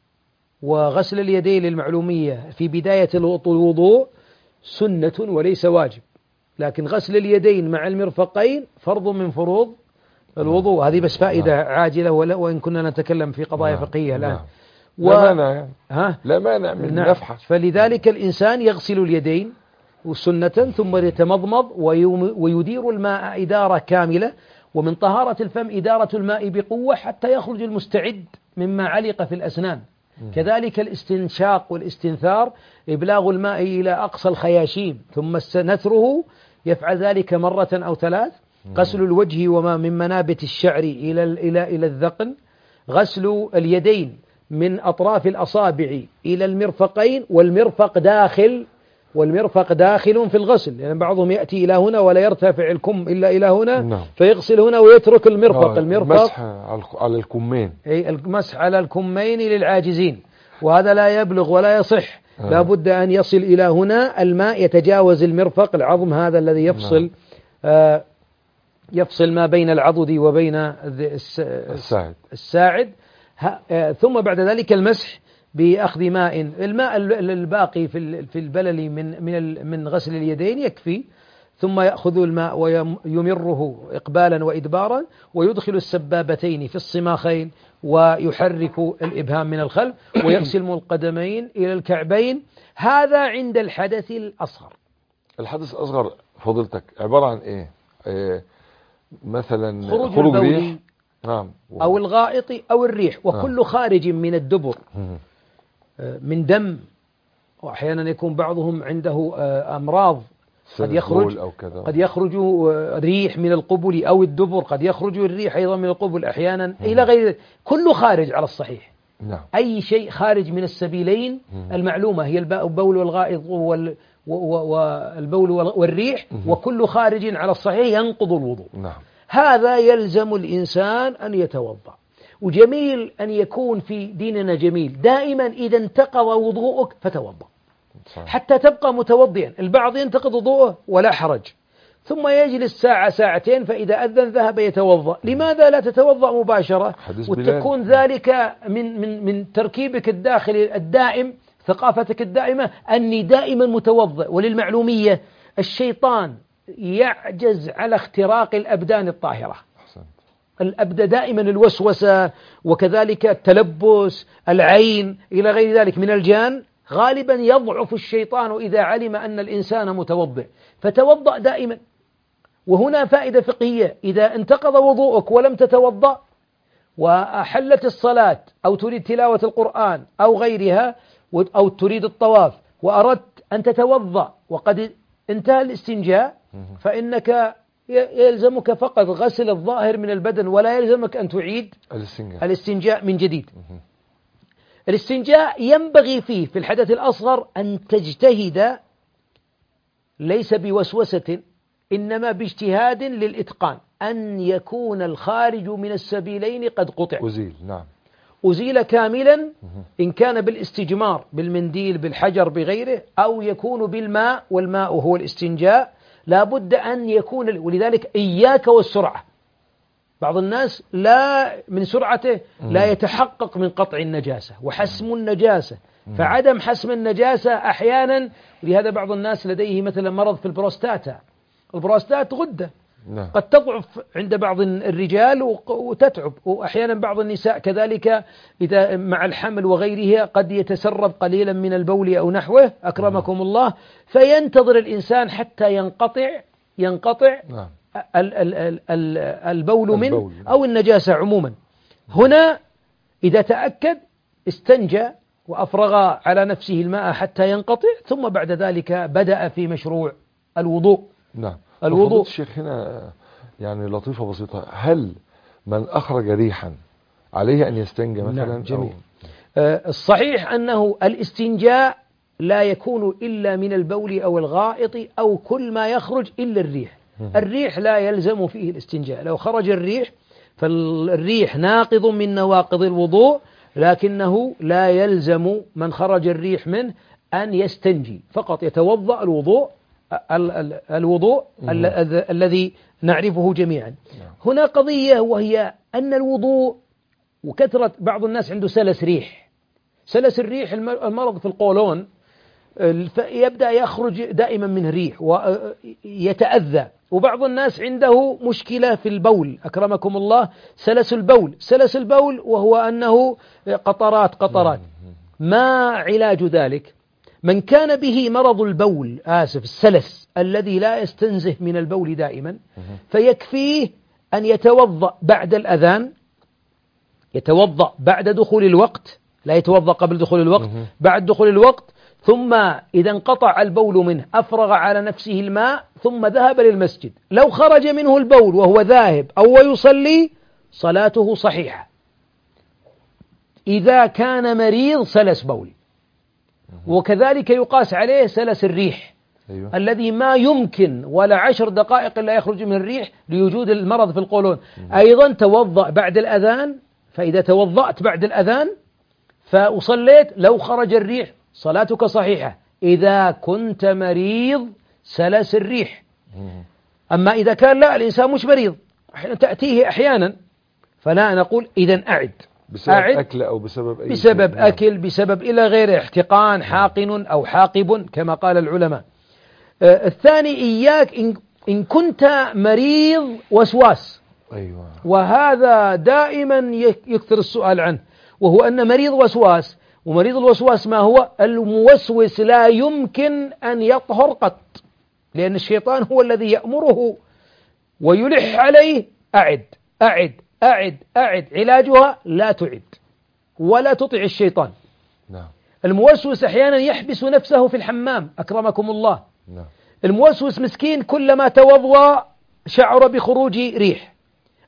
وغسل اليدين للمعلومية في بداية الوضوء سنة وليس واجب، لكن غسل اليدين مع المرفقين فرض من فروض الوضوء. هذه بس فائدة عاجلة، وإن كنا نتكلم في قضايا فقهية الآن.
و... لا مانع يعني.
ها؟
لا مانع من
نعم.
نفحة.
فلذلك الإنسان يغسل اليدين سنة، ثم يتمضمض ويدير الماء إدارة كاملة. ومن طهارة الفم إدارة الماء بقوة حتى يخرج المستعد مما علق في الأسنان. م. كذلك الاستنشاق والاستنثار إبلاغ الماء إلى أقصى الخياشيم، ثم نثره يفعل ذلك مرة أو ثلاث. غسل الوجه وما من منابت الشعر إلى إلى إلى الذقن. غسل اليدين من أطراف الأصابع إلى المرفقين، والمرفق داخل والمرفق داخل في الغسل، لأن يعني بعضهم يأتي إلى هنا ولا يرتفع الكم إلا إلى هنا. نعم. فيغسل هنا ويترك المرفق. المرفق
المسح على الكمين،
أي المسح على الكمين للعاجزين، وهذا لا يبلغ ولا يصح. آه. لا بد أن يصل إلى هنا الماء يتجاوز المرفق، العظم هذا الذي يفصل. نعم. آه يفصل ما بين العضد وبين الساعد, الساعد. ثم بعد ذلك المسح بأخذ ماء، الماء الباقي في في البلل من من من غسل اليدين يكفي. ثم يأخذ الماء ويمره إقبالا وإدبارا، ويدخل السبابتين في الصماخين ويحرك الإبهام من الخلف، ويغسل القدمين إلى الكعبين. هذا عند الحدث الأصغر.
الحدث الأصغر فضلتك عبارة عن إيه؟ إيه مثلا
خروج, خروج ريح.
نعم.
أو الغائط أو الريح، وكل نعم. خارج من الدبر من دم، وأحيانا يكون بعضهم عنده أمراض قد يخرج أو كذا. قد يخرج ريح من القبل أو الدبر، قد يخرج الريح أيضا من القبل أحيانا إلى غير. كل خارج على الصحيح
نعم.
أي شيء خارج من السبيلين المعلومة هي البول والغائط وال والبول والريح، وكل خارج على الصحيح ينقض الوضوء.
نعم.
هذا يلزم الإنسان أن يتوضأ. وجميل أن يكون في ديننا جميل دائما إذا انتقض وضوءك فتوضأ حتى تبقى متوضئا. البعض ينتقض وضوءه ولا حرج، ثم يجلس ساعة ساعتين فإذا أذن ذهب يتوضأ. لماذا لا تتوضأ مباشرة وتكون ذلك من من من تركيبك الداخلي الدائم، ثقافتك الدائمة أني دائما متوضئ. وللمعلومية الشيطان يعجز على اختراق الأبدان الطاهرة. الأبدى دائما الوسوسة وكذلك التلبس العين إلى غير ذلك من الجان غالبا يضعف الشيطان إذا علم أن الإنسان متوضئ، فتوضأ دائما. وهنا فائدة فقهية: إذا انتقض وضوءك ولم تتوضأ وأحلت الصلاة أو تريد تلاوة القرآن أو غيرها أو تريد الطواف وأردت أن تتوضأ وقد انتهى الاستنجاء، فإنك يلزمك فقط غسل الظاهر من البدن ولا يلزمك أن تعيد
الاستنجاء,
الاستنجاء من جديد. الاستنجاء ينبغي فيه في الحدث الأصغر أن تجتهد ليس بوسوسة إنما باجتهاد للإتقان، أن يكون الخارج من السبيلين قد قطع
أزيل. نعم.
أزيل كاملا، إن كان بالاستجمار بالمنديل بالحجر بغيره، أو يكون بالماء، والماء هو الاستنجاء. لا بد أن يكون، ولذلك إياك والسرعة. بعض الناس لا من سرعته لا يتحقق من قطع النجاسة وحسم النجاسة، فعدم حسم النجاسة أحيانا. لهذا بعض الناس لديه مثلا مرض في البروستاتا. البروستات غدة قد تضعف عند بعض الرجال وتتعب، وأحيانا بعض النساء كذلك إذا مع الحمل وغيرها قد يتسرب قليلا من البول أو نحوه أكرمكم الله، فينتظر الإنسان حتى ينقطع ينقطع ال ال ال ال البول منه أو النجاسة عموما. هنا إذا تأكد استنجى وأفرغ على نفسه الماء حتى ينقطع، ثم بعد ذلك بدأ في مشروع الوضوء.
نعم.
الوضوء
الشيخ هنا يعني لطيفة بسيطة: هل من أخرج ريحا عليه أن يستنجى مثلا؟
نعم. جميل. آه الصحيح أنه الاستنجاء لا يكون إلا من البول أو الغائط أو كل ما يخرج إلا الريح. الريح لا يلزم فيه الاستنجاء. لو خرج الريح فالريح ناقض من نواقض الوضوء، لكنه لا يلزم من خرج الريح منه أن يستنجي، فقط يتوضأ الوضوء ال ال الوضوء ال الذي نعرفه جميعا. هنا قضية وهي أن الوضوء وكثرة بعض الناس عنده سلس ريح. سلس الريح المرض في القولون، يبدأ يخرج دائما منه ريح ويتأذى. وبعض الناس عنده مشكلة في البول أكرمكم الله، سلس البول. سلس البول وهو أنه قطرات قطرات. ما علاج ذلك؟ من كان به مرض البول آسف السلس الذي لا يستنزه من البول دائما، فيكفيه أن يتوضأ بعد الأذان، يتوضأ بعد دخول الوقت، لا يتوضأ قبل دخول الوقت، بعد دخول الوقت. ثم إذا انقطع البول منه أفرغ على نفسه الماء ثم ذهب للمسجد. لو خرج منه البول وهو ذاهب أو يصلي صلاته صحيحة. إذا كان مريض سلس بول، وكذلك يقاس عليه سلس الريح. أيوة. الذي ما يمكن ولا عشر دقائق لا يخرج من الريح لوجود المرض في القولون. أيضا توضأ بعد الأذان، فإذا توضأت بعد الأذان فأصليت لو خرج الريح صلاتك صحيحة إذا كنت مريض سلس الريح. أما إذا كان لا الإنسان مش مريض تأتيه أحيانا، فلا نقول إذن أعد
بسبب أكل أو بسبب أي
بسبب شيء. أكل بسبب إلى غيره، احتقان حاقن أو حاقب كما قال العلماء. آه الثاني إياك إن, إن كنت مريض وسواس.
أيوة.
وهذا دائما يكثر السؤال عنه، وهو أن مريض وسواس، ومريض الوسواس ما هو؟ الموسوس لا يمكن أن يطهر قط، لأن الشيطان هو الذي يأمره ويلح عليه أعد أعد أعد أعد. علاجها لا تعد ولا تطع الشيطان.
نعم.
الموسوس أحيانا يحبس نفسه في الحمام أكرمكم الله.
نعم.
الموسوس مسكين كلما توضأ شعر بخروج ريح،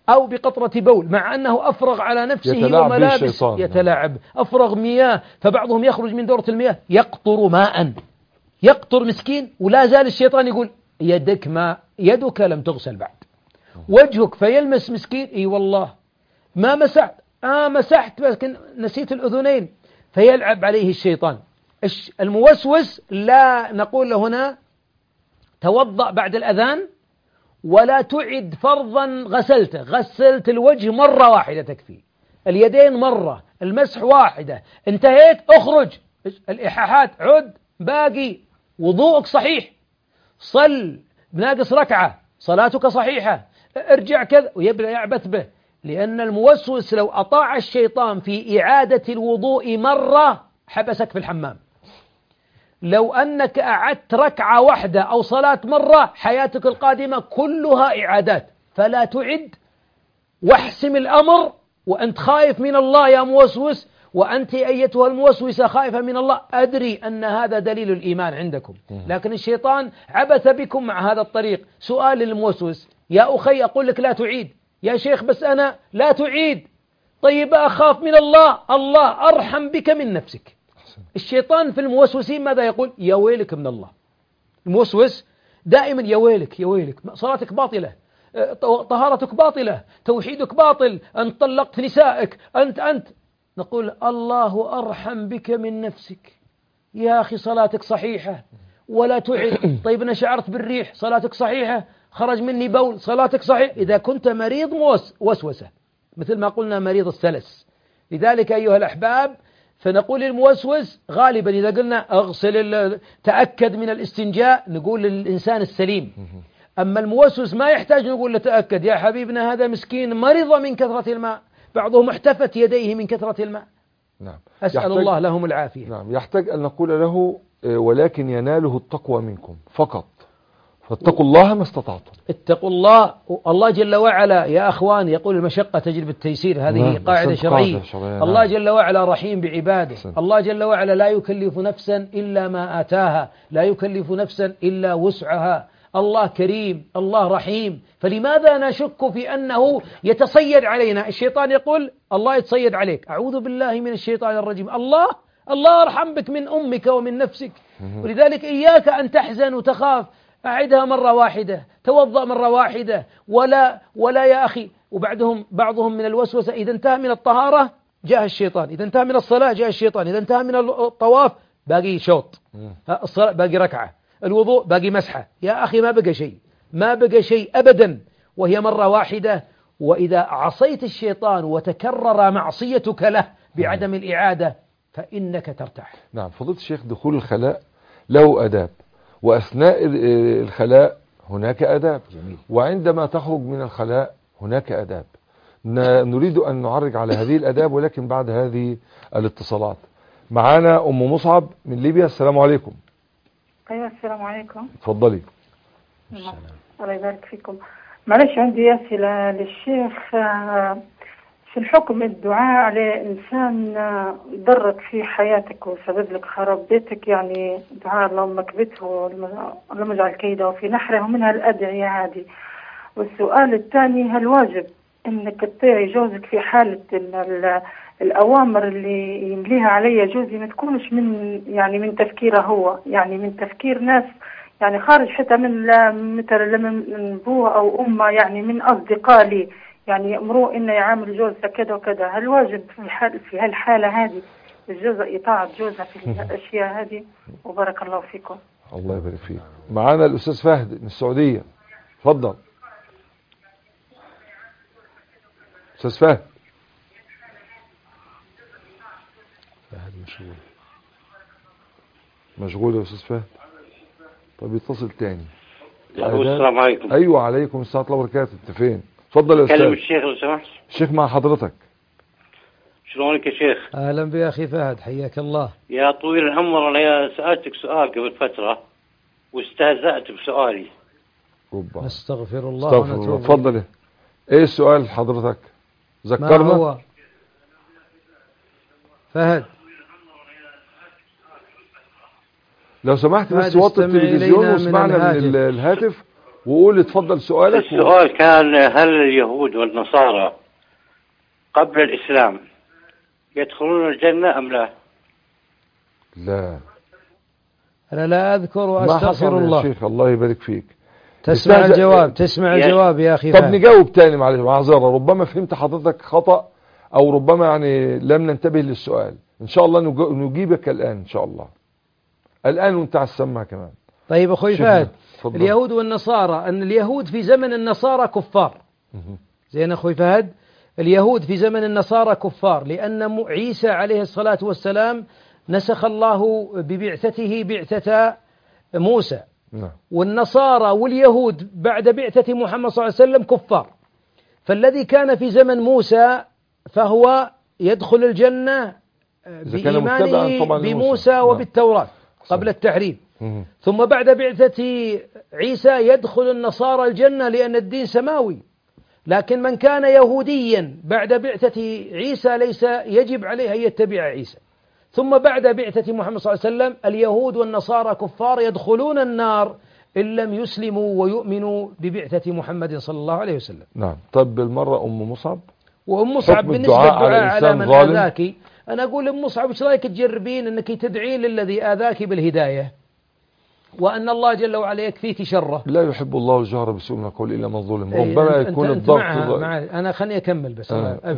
أو بقطرة بول، مع أنه أفرغ على نفسه
يتلاعب
وملابس، يتلاعب، أفرغ مياه، فبعضهم يخرج من دورة المياه يقطر ماء، يقطر مسكين، ولا زال الشيطان يقول يدك ما يدك لم تغسل بعد، وجهك، فيلمس مسكين، اي والله ما مسحت، آه مسحت لكن نسيت الأذنين، فيلعب عليه الشيطان. الموسوس لا نقول له هنا توضأ بعد الأذان ولا تعد فرضا غسلته، غسلت الوجه مرة واحدة تكفي، اليدين مرة، المسح واحدة، انتهيت اخرج، الإيحاءات عد، باقي وضوءك صحيح، صل بناقص ركعة صلاتك صحيحة، ارجع كذا، ويبدأ يعبث به. لأن الموسوس لو أطاع الشيطان في إعادة الوضوء مرة حبسك في الحمام، لو أنك أعدت ركعة واحدة أو صلاة مرة حياتك القادمة كلها إعادات، فلا تعد، واحسم الأمر وأنت خايف من الله يا موسوس، وأنت أيتها الموسوسة خائفة من الله، أدري أن هذا دليل الإيمان عندكم، لكن الشيطان عبث بكم مع هذا الطريق. سؤال للموسوس، يا أخي أقول لك لا تعيد، يا شيخ بس أنا لا تعيد، طيب أخاف من الله، الله أرحم بك من نفسك. الشيطان في الموسوسين ماذا يقول؟ يا ويلك من الله. الموسوس دائما يا ويلك يا ويلك، صلاتك باطلة، طهارتك باطلة، توحيدك باطل، أنت طلقت نسائك، أنت أنت نقول الله أرحم بك من نفسك، يا أخي صلاتك صحيحة ولا تعد، طيب أنا شعرت بالريح، صلاتك صحيحة، خرج مني بول، صلاتك صحيح. إذا كنت مريض موس وسوسة مثل ما قلنا مريض السلس. لذلك أيها الأحباب فنقول للموسوس غالبا إذا قلنا أغسل، تأكد من الاستنجاء، نقول للإنسان السليم. أما الموسوس ما يحتاج نقول له تأكد، يا حبيبنا هذا مسكين مرض من كثرة الماء، بعضهم احتفت يديه من كثرة الماء.
نعم.
أسأل الله لهم العافية.
نعم. يحتاج أن نقول له ولكن يناله التقوى منكم فقط، فاتقوا الله ما استطعتم.
اتقوا الله. الله جل وعلا يا أخوان يقول المشقة تجلب التيسير، هذه نعم. قاعدة شرعية. نعم. الله جل وعلا رحيم بعباده. سن. الله جل وعلا لا يكلف نفسا إلا ما آتاها، لا يكلف نفسا إلا وسعها. الله كريم، الله رحيم، فلماذا نشك في أنه يتصيد علينا؟ الشيطان يقول الله يتصيد عليك، أعوذ بالله من الشيطان الرجيم. الله الله أرحم بك من أمك ومن نفسك. ولذلك إياك أن تحزن وتخاف، أعدها مرة واحدة، توضأ مرة واحدة، ولا ولا يا أخي. وبعدهم بعضهم من الوسوسة إذا انتهى من الطهارة جاء الشيطان، إذا انتهى من الصلاة جاء الشيطان، إذا انتهى من الطواف باقي شوط، الصلاة باقي ركعة، الوضوء باقي مسحة. يا أخي ما بقى شيء، ما بقى شيء أبدا، وهي مرة واحدة. وإذا عصيت الشيطان وتكرر معصيتك له بعدم الإعادة فإنك ترتاح.
نعم. فضيلة الشيخ، دخول الخلاء له أداب، وأثناء الخلاء هناك أداب، جميل. وعندما تخرج من الخلاء هناك أداب. نريد أن نعرج على هذه الأداب ولكن بعد هذه الاتصالات. معانا أم مصعب من ليبيا. السلام عليكم.
أيوة السلام عليكم.
تفضلي.
الله يبارك فيكم. معلش عندي أسئلة للشيخ. في الحكم الدعاء على إنسان ضرك في حياتك وسبب لك خراب بيتك، يعني دعاء اللهم اكبته اللهم اجعل كيده في نحره، ومنها الأدعية هذه. والسؤال الثاني، هل واجب إنك تطيعي جوزك في حالة إن الأوامر اللي يمليها علي جوزي ما تكونش من يعني من تفكيره هو، يعني من تفكير ناس يعني خارج حتى من مثلا من أبوه أو أمه، يعني من أصدقاء لي، يعني يأمروه إنه يعامل جوزها كذا وكذا. هل واجب في الحال في هالحالة هذه الجوزة إطاعة جوزها في الأشياء هذه؟ وبارك الله فيكم.
الله يبارك فيك. معانا الأستاذ فهد من السعودية. تفضل أستاذ فهد. فهد مشغول مشغول يا أستاذ فهد. طب يتصل تاني.
السلام عليكم.
أيوة عليكم السلام ورحمة الله وبركاته. أنت فين؟ تفضل يا أستاذ.
كلم الشيخ لو سمحت.
الشيخ مع حضرتك.
شلونك يا شيخ؟
أهلا بي أخي فهد، حياك الله.
يا طويل العمر، أنا سألتك سؤال قبل فترة واستهزأت بسؤالي.
ربما.
نستغفر الله
استغفر الله. تفضل. إيه السؤال حضرتك؟ ذكرنا.
ما هو فهد؟
لو سمحت بس وطي التلفزيون واسمعنا من الهاتف وقول اتفضل سؤالك.
السؤال كان هل اليهود والنصارى قبل الإسلام يدخلون الجنة أم لا؟
لا
أنا لا أذكر
ما
وأستغفر
حصل
الله.
يا شيخ الله يبارك فيك.
تسمع
استهزأ-
الجواب تسمع
يا-
الجواب يا أخي
طب
فهد.
نجاوب تاني معلش معذرة، ربما فهمت حضرتك خطأ او ربما يعني لم ننتبه للسؤال. ان شاء الله نج- نجيبك الان ان شاء الله الان وانت على السماعة كمان.
طيب أخوي
شكراً.
فهد،
اتفضل.
اليهود والنصارى أن اليهود في زمن النصارى كفار.
مهم.
زين أخوي فهد، اليهود في زمن النصارى كفار لأن م- عيسى عليه الصلاة والسلام نسخ الله ببعثته بعثة موسى،
نعم.
والنصارى واليهود بعد بعثة محمد صلى الله عليه وسلم كفار. فالذي كان في زمن موسى فهو يدخل الجنة
إذا كان متبعاً
بإيمانه
طبعاً لموسى.
بموسى
نعم.
وبالتوراة قبل التحريف.
مهم.
ثم بعد بعثة عيسى يدخل النصارى الجنة لأن الدين سماوي. لكن من كان يهوديا بعد بعثة عيسى ليس يجب عليه أن يتبع عيسى. ثم بعد بعثة محمد صلى الله عليه وسلم اليهود والنصارى كفار يدخلون النار إن لم يسلموا ويؤمنوا ببعثة محمد صلى الله عليه وسلم.
نعم. طب بالمرة ام مصعب.
وأم مصعب
حكم
بالنسبة
الدعاء على
للدعاء على
إنسان
من
ظالم؟
آذاك، أنا أقول أم مصعب إيش رأيك تجربين أنك تدعين للذي آذاك بالهداية وأن الله جل وعلا يكفيك شره.
لا يحب الله الجهر بسوء من القول الا من ظلم.
إيه،
ربما
أنت
يكون
أنت
الضغط
معها
ض-
مع أنا خلني أكمل بس.
آه.
أنا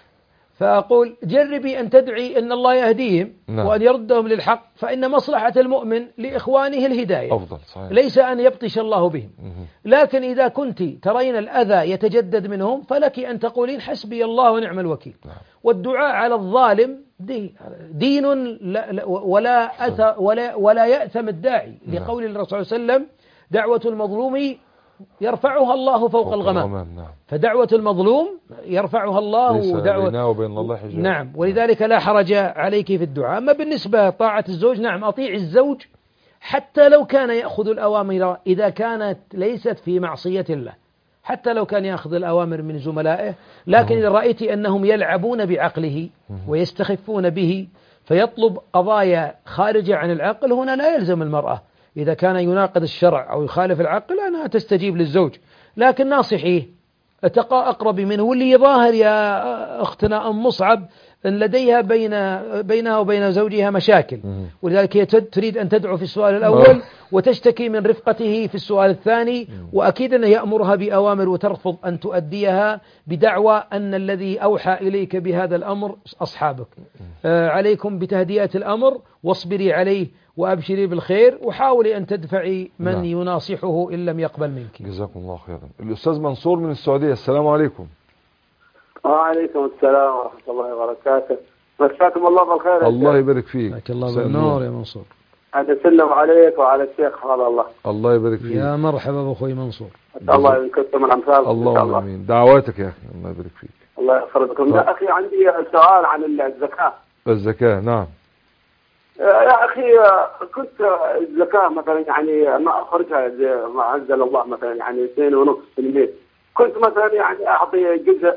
فأقول جربي أن تدعي أن الله يهديهم
نعم.
وأن يردهم للحق، فإن مصلحة المؤمن لإخوانه الهداية
افضل صحيح.
ليس أن يبطش الله بهم.
مهم.
لكن إذا كنت ترين الأذى يتجدد منهم فلك أن تقولين حسبي الله ونعم الوكيل.
نعم.
والدعاء على الظالم دي دين لا لا ولا أث ولا ولا يأثم الداعي،
نعم.
لقول الرسول صلى الله عليه وسلم دعوة المظلوم يرفعها الله فوق
فوق
الغمام.
نعم.
فدعوة المظلوم يرفعها الله
ليس
دعوة.
بينه وبين الله حجاب.
نعم، ولذلك لا حرج عليك في الدعاء. أما بالنسبة طاعة الزوج، نعم أطيع الزوج حتى لو كان يأخذ الأوامر إذا كانت ليست في معصية الله، حتى لو كان يأخذ الأوامر من زملائه. لكن إذا رأيت أنهم يلعبون بعقله ويستخفون به فيطلب قضايا خارجة عن العقل، هنا لا يلزم المرأة إذا كان يناقض الشرع أو يخالف العقل أنها تستجيب للزوج. لكن ناصحيه اتقى أقرب منه. واللي يظاهر يا أختنا أم مصعب أن لديها بين بينها وبين زوجها مشاكل، ولذلك هي تريد أن تدعو في السؤال الأول وتشتكي من رفقته في السؤال الثاني، وأكيد أنه يأمرها بأوامر وترفض أن تؤديها بدعوى أن الذي أوحى إليك بهذا الأمر أصحابك. آه عليكم بتهدئة الأمر واصبري عليه وأبشري بالخير، وحاولي أن تدفعي من
نعم.
يناصحه إن لم يقبل منك.
جزاكم الله خيرا. الأستاذ منصور من السعودية. السلام عليكم.
وعليكم السلام ورحمة الله وبركاته. مساكم الله بالخير.
الله يبارك فيك.
مساك الله بالنور يا منصور.
أنا أسلم عليك وعلى الشيخ حفظ الله.
الله يبارك فيك.
يا مرحبا بأخوي منصور.
الله ينكتب من أمثالكم إن شاء
اللهم
الله.
امين. دعواتك يا اخي. الله يبارك فيك.
الله يحفظكم.
طيب.
يا أخي عندي سؤال عن الزكاة.
الزكاة. نعم.
يا أخي كنت الزكاة مثلا يعني ما أخرجها زي ما أنزل الله مثلا يعني اثنين ونص في المية. كنت مثلا يعني أعطي جزء،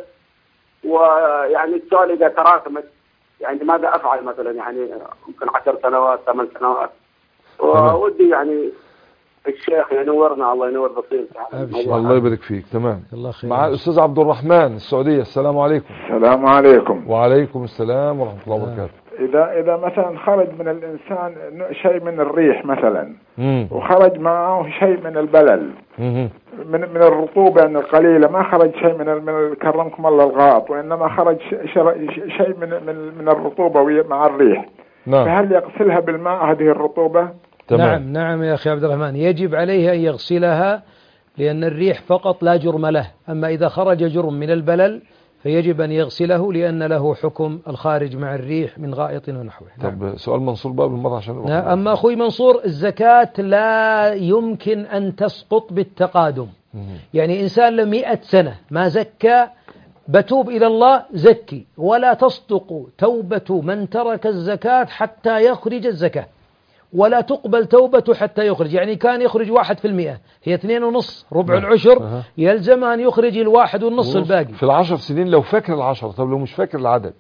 ويعني السؤال إذا تراكمت يعني ماذا أفعل مثلا يعني ممكن عشر سنوات ثمان سنوات. وودي يعني الشيخ ينورنا، الله ينور بصيرته.
الله يبارك فيك. تمام.
الله خير.
مع الأستاذ عبد الرحمن السعودية. السلام عليكم.
السلام عليكم.
وعليكم السلام ورحمة الله وبركاته.
إذا إذا مثلا خرج من الإنسان شيء من الريح مثلا،
مم.
وخرج معه شيء من البلل،
مم.
من من الرطوبة يعني القليلة، ما خرج شيء من ال- من كرمكم الله الغاط، وإنما خرج ش- شر- ش- شيء من من من الرطوبة ويا- مع الريح.
نعم.
فهل يغسلها بالماء هذه الرطوبة؟
تمام.
نعم نعم يا أخي عبد الرحمن، يجب عليه أن يغسلها لأن الريح فقط لا جرم له. أما إذا خرج جرم من البلل فيجب أن يغسله لأن له حكم الخارج مع الريح من غائط ونحوه.
طب نعم. سؤال منصور بقى بالمرة عشان
نعم. أما أخوي منصور، الزكاة لا يمكن أن تسقط بالتقادم.
مم.
يعني إنسان له مئة سنة ما زكى، بتوب إلى الله زكي، ولا تصدق توبة من ترك الزكاة حتى يخرج الزكاة، ولا تقبل توبته حتى يخرج. يعني كان يخرج واحد في المئة، هي اثنين ونص ربع
نعم.
العشر،
أه.
يلزم أن يخرج الواحد والنص الباقي
في العشر سنين لو فاكر العشر. طب لو مش فاكر العدد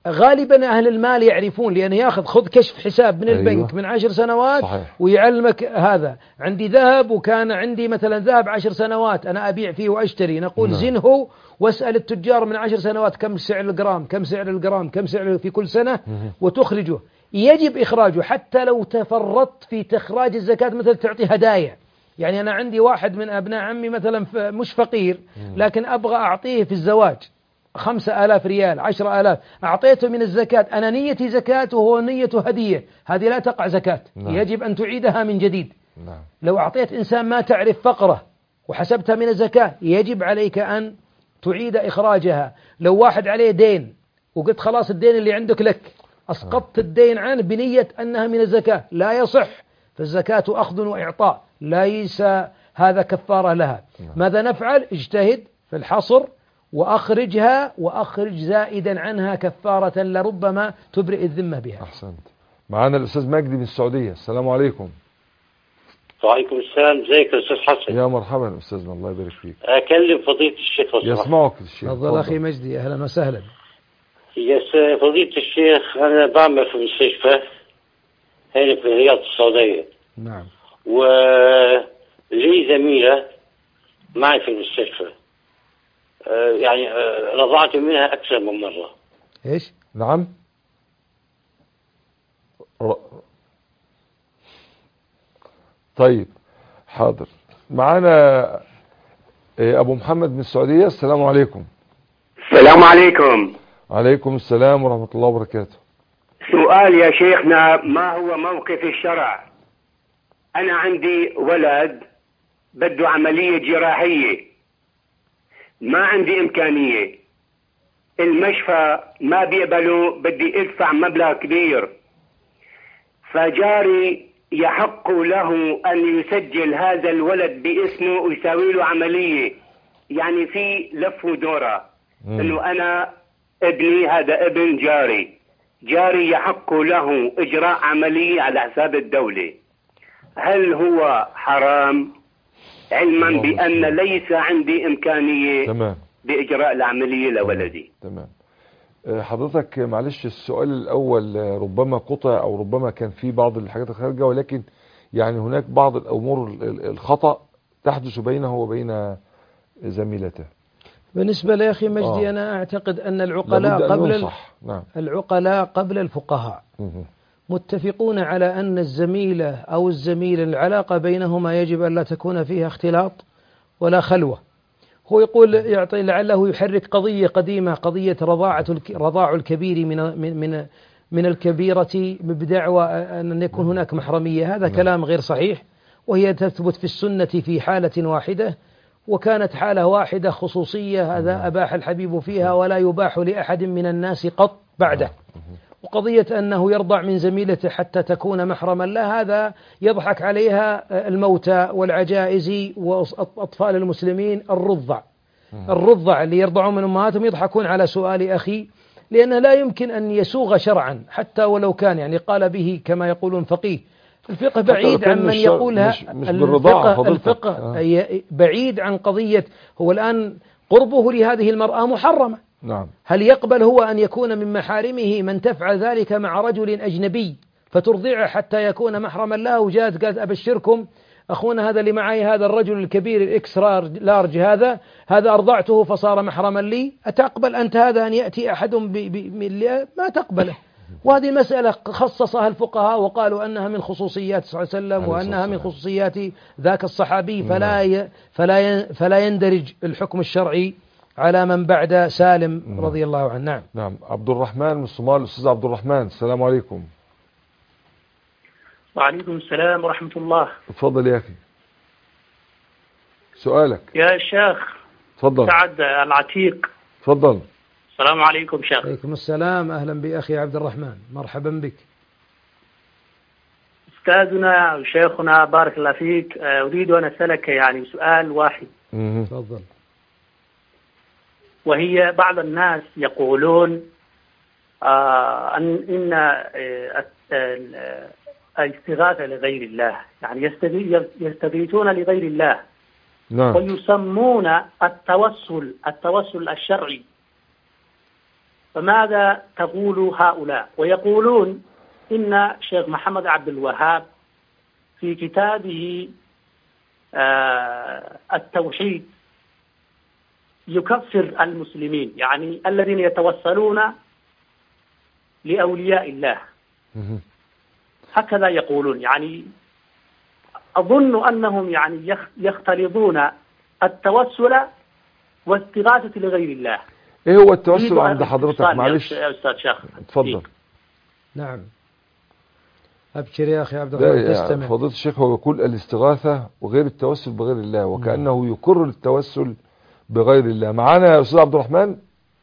غالبا أهل المال يعرفون، لأنه يأخذ خذ كشف حساب من البنك
أيوة.
من عشر سنوات
صحيح.
ويعلمك هذا عندي ذهب وكان عندي مثلا ذهب عشر سنوات أنا أبيع فيه وأشتري، نقول
نعم.
زنه واسأل التجار من عشر سنوات كم سعر الجرام كم سعر الجرام كم سعر في كل سنة وتخرجه. يجب إخراجه حتى لو تفرطت في تخراج الزكاة، مثل تعطي هدايا. يعني أنا عندي واحد من أبناء عمي مثلا مش فقير لكن أبغى أعطيه في الزواج خمسة آلاف ريال عشرة آلاف، أعطيته من الزكاة، أنا نيتي زكاة وهو نيته هدية، هذه لا تقع زكاة. نعم. يجب أن تعيدها من جديد. نعم. لو أعطيت إنسان ما تعرف فقره وحسبتها من الزكاة يجب عليك أن تعيد إخراجها. لو واحد عليه دين وقلت خلاص الدين اللي عندك لك، أسقطت الدين عنه بنية أنها من الزكاة، لا يصح. فالزكاة أخذ وإعطاء ليس هذا كفارة لها. نعم. ماذا نفعل؟ اجتهد في الحصر وأخرجها، وأخرج زائدا عنها كفارة لربما تبرئ الذمة بها.
أحسنت. معنا الأستاذ مجدي من السعودية. السلام عليكم.
وعليكم السلام. ازيك يا أستاذ حسن؟
يا مرحبا أستاذنا، الله يبارك فيك.
أكلم فضيلة الشيخ وصراحة.
يسمعك الشيخ.
تفضل أخي مجدي، أهلا وسهلا.
يا فضيلة الشيخ، أنا بعمل في مستشفى هنا في الرياض السعودية.
نعم.
ولي زميلة معي في المستشفى، آه يعني آه رضعت منها أكثر من مرة.
إيش؟
نعم. ر... طيب حاضر. معانا أبو محمد من السعودية. السلام عليكم.
السلام عليكم.
عليكم السلام ورحمة الله وبركاته.
سؤال يا شيخنا، ما هو موقف الشرع؟ أنا عندي ولد بده عملية جراحية، ما عندي إمكانية، المشفى ما بيقبلوا، بدي ادفع مبلغ كبير، فجاري يحق له أن يسجل هذا الولد باسمه ويساوي له عملية، يعني في لف ودورة، إنه أنا ابني هذا ابن جاري، جاري يحق له إجراء عملية على حساب الدولة. هل هو حرام علما بأن ليس عندي إمكانية تمام. بإجراء العملية لولدي؟
تمام. حضرتك معلش السؤال الأول ربما قطع أو ربما كان في بعض الحاجات الخارجة، ولكن يعني هناك بعض الأمور الخطأ تحدث بينه وبين زميلته.
بالنسبة لي أخي مجدي، آه. أنا أعتقد أن العقلاء قبل نعم. العقلاء قبل الفقهاء متفقون على أن الزميلة أو الزميل العلاقة بينهما يجب أن لا تكون فيها اختلاط ولا خلوة. هو يقول يعطي لعله يحرك قضية قديمة، قضية رضاعة رضاع الكبير من من من الكبيرة بدعوى أن يكون هناك محرمية. هذا كلام غير صحيح، وهي تثبت في السنة في حالة واحدة، وكانت حالة واحدة خصوصية، هذا أباح الحبيب فيها ولا يباح لأحد من الناس قط بعده. وقضية أنه يرضع من زميلته حتى تكون محرما له، هذا يضحك عليها الموتى والعجائز وأطفال المسلمين. الرضع الرضع اللي يرضعون من أمهاتهم يضحكون على سؤال أخي، لأنه لا يمكن أن يسوغ شرعا حتى ولو كان يعني قال به كما يقولون فقيه. الفقه بعيد عن من يقولها.
مش مش الفقه,
الفقه آه. بعيد عن قضية. هو الآن قربه لهذه المرأة محرمة.
نعم.
هل يقبل هو أن يكون من محارمه من تفعل ذلك مع رجل أجنبي فترضعه حتى يكون محرما له؟ وجاءت قالت أبشركم أخونا هذا اللي معي، هذا الرجل الكبير الإكس لارج هذا هذا أرضعته فصار محرما لي. أتقبل أنت هذا أن يأتي أحد ب ب ما تقبله؟ وهذه المسألة خصصها الفقهاء وقالوا أنها من خصوصيات صلى الله عليه وسلم وأنها من خصوصيات ذاك الصحابي، فلا ي فلا فلا يندرج الحكم الشرعي على من بعد سالم رضي الله عنه. نعم.
نعم. عبد الرحمن من الصومال. أستاذ عبد الرحمن، السلام عليكم.
وعليكم السلام ورحمة الله.
اتفضل يا أخي سؤالك.
يا شيخ
اتفضل.
سعد العتيق.
اتفضل.
السلام عليكم شيخ.
عليكم السلام، أهلا بأخي عبد الرحمن، مرحبا بك.
أستاذنا وشيخنا بارك الله فيك، أريد أن أسألك يعني سؤال واحد.
تفضل.
وهي بعض الناس يقولون آه أن إن آه الاستغاثة لغير الله، يعني يستغيثون لغير الله.
نعم.
ويسمون التوسل التوسل الشرعي فماذا تقول هؤلاء؟ ويقولون إن شيخ محمد عبد الوهاب في كتابه آه التوحيد يكفر المسلمين، يعني الذين يتوسلون لأولياء الله، هكذا يقولون. يعني أظن أنهم يعني يختلطون التوسل واستغاثة لغير الله.
ايه هو التوسل عند حضرتك؟ معلش
يا أستاذ شيخ.
اتفضل.
نعم أبشر يا أخي عبد الرحمن تستمع.
فضيلة الشيخ هو يقول الاستغاثة وغير التوسل بغير الله، وكأنه يقر التوسل بغير الله. معانا يا أستاذ عبد الرحمن؟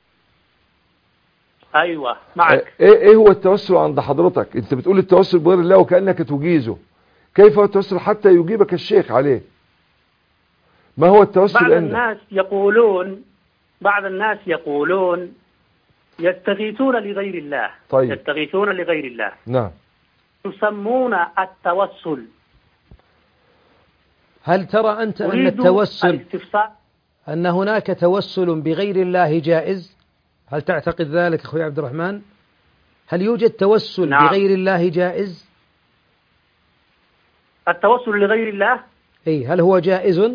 أيوة معك.
ايه ايه هو التوسل عند حضرتك؟ انت بتقول التوسل بغير الله وكأنك تجيزه، كيف هو التوسل حتى يجيبك الشيخ عليه؟ ما هو التوسل
بعض
عندك؟
الناس يقولون بعض الناس يقولون يستغيثون لغير الله.
طيب.
يستغيثون لغير الله.
نعم.
يسمون التوسل.
هل ترى أنت أن التوسل أن هناك توسل بغير الله جائز؟ هل تعتقد ذلك أخوي عبد الرحمن؟ هل يوجد توسل
نعم.
بغير الله جائز؟
التوسل لغير الله؟
أي هل هو جائز؟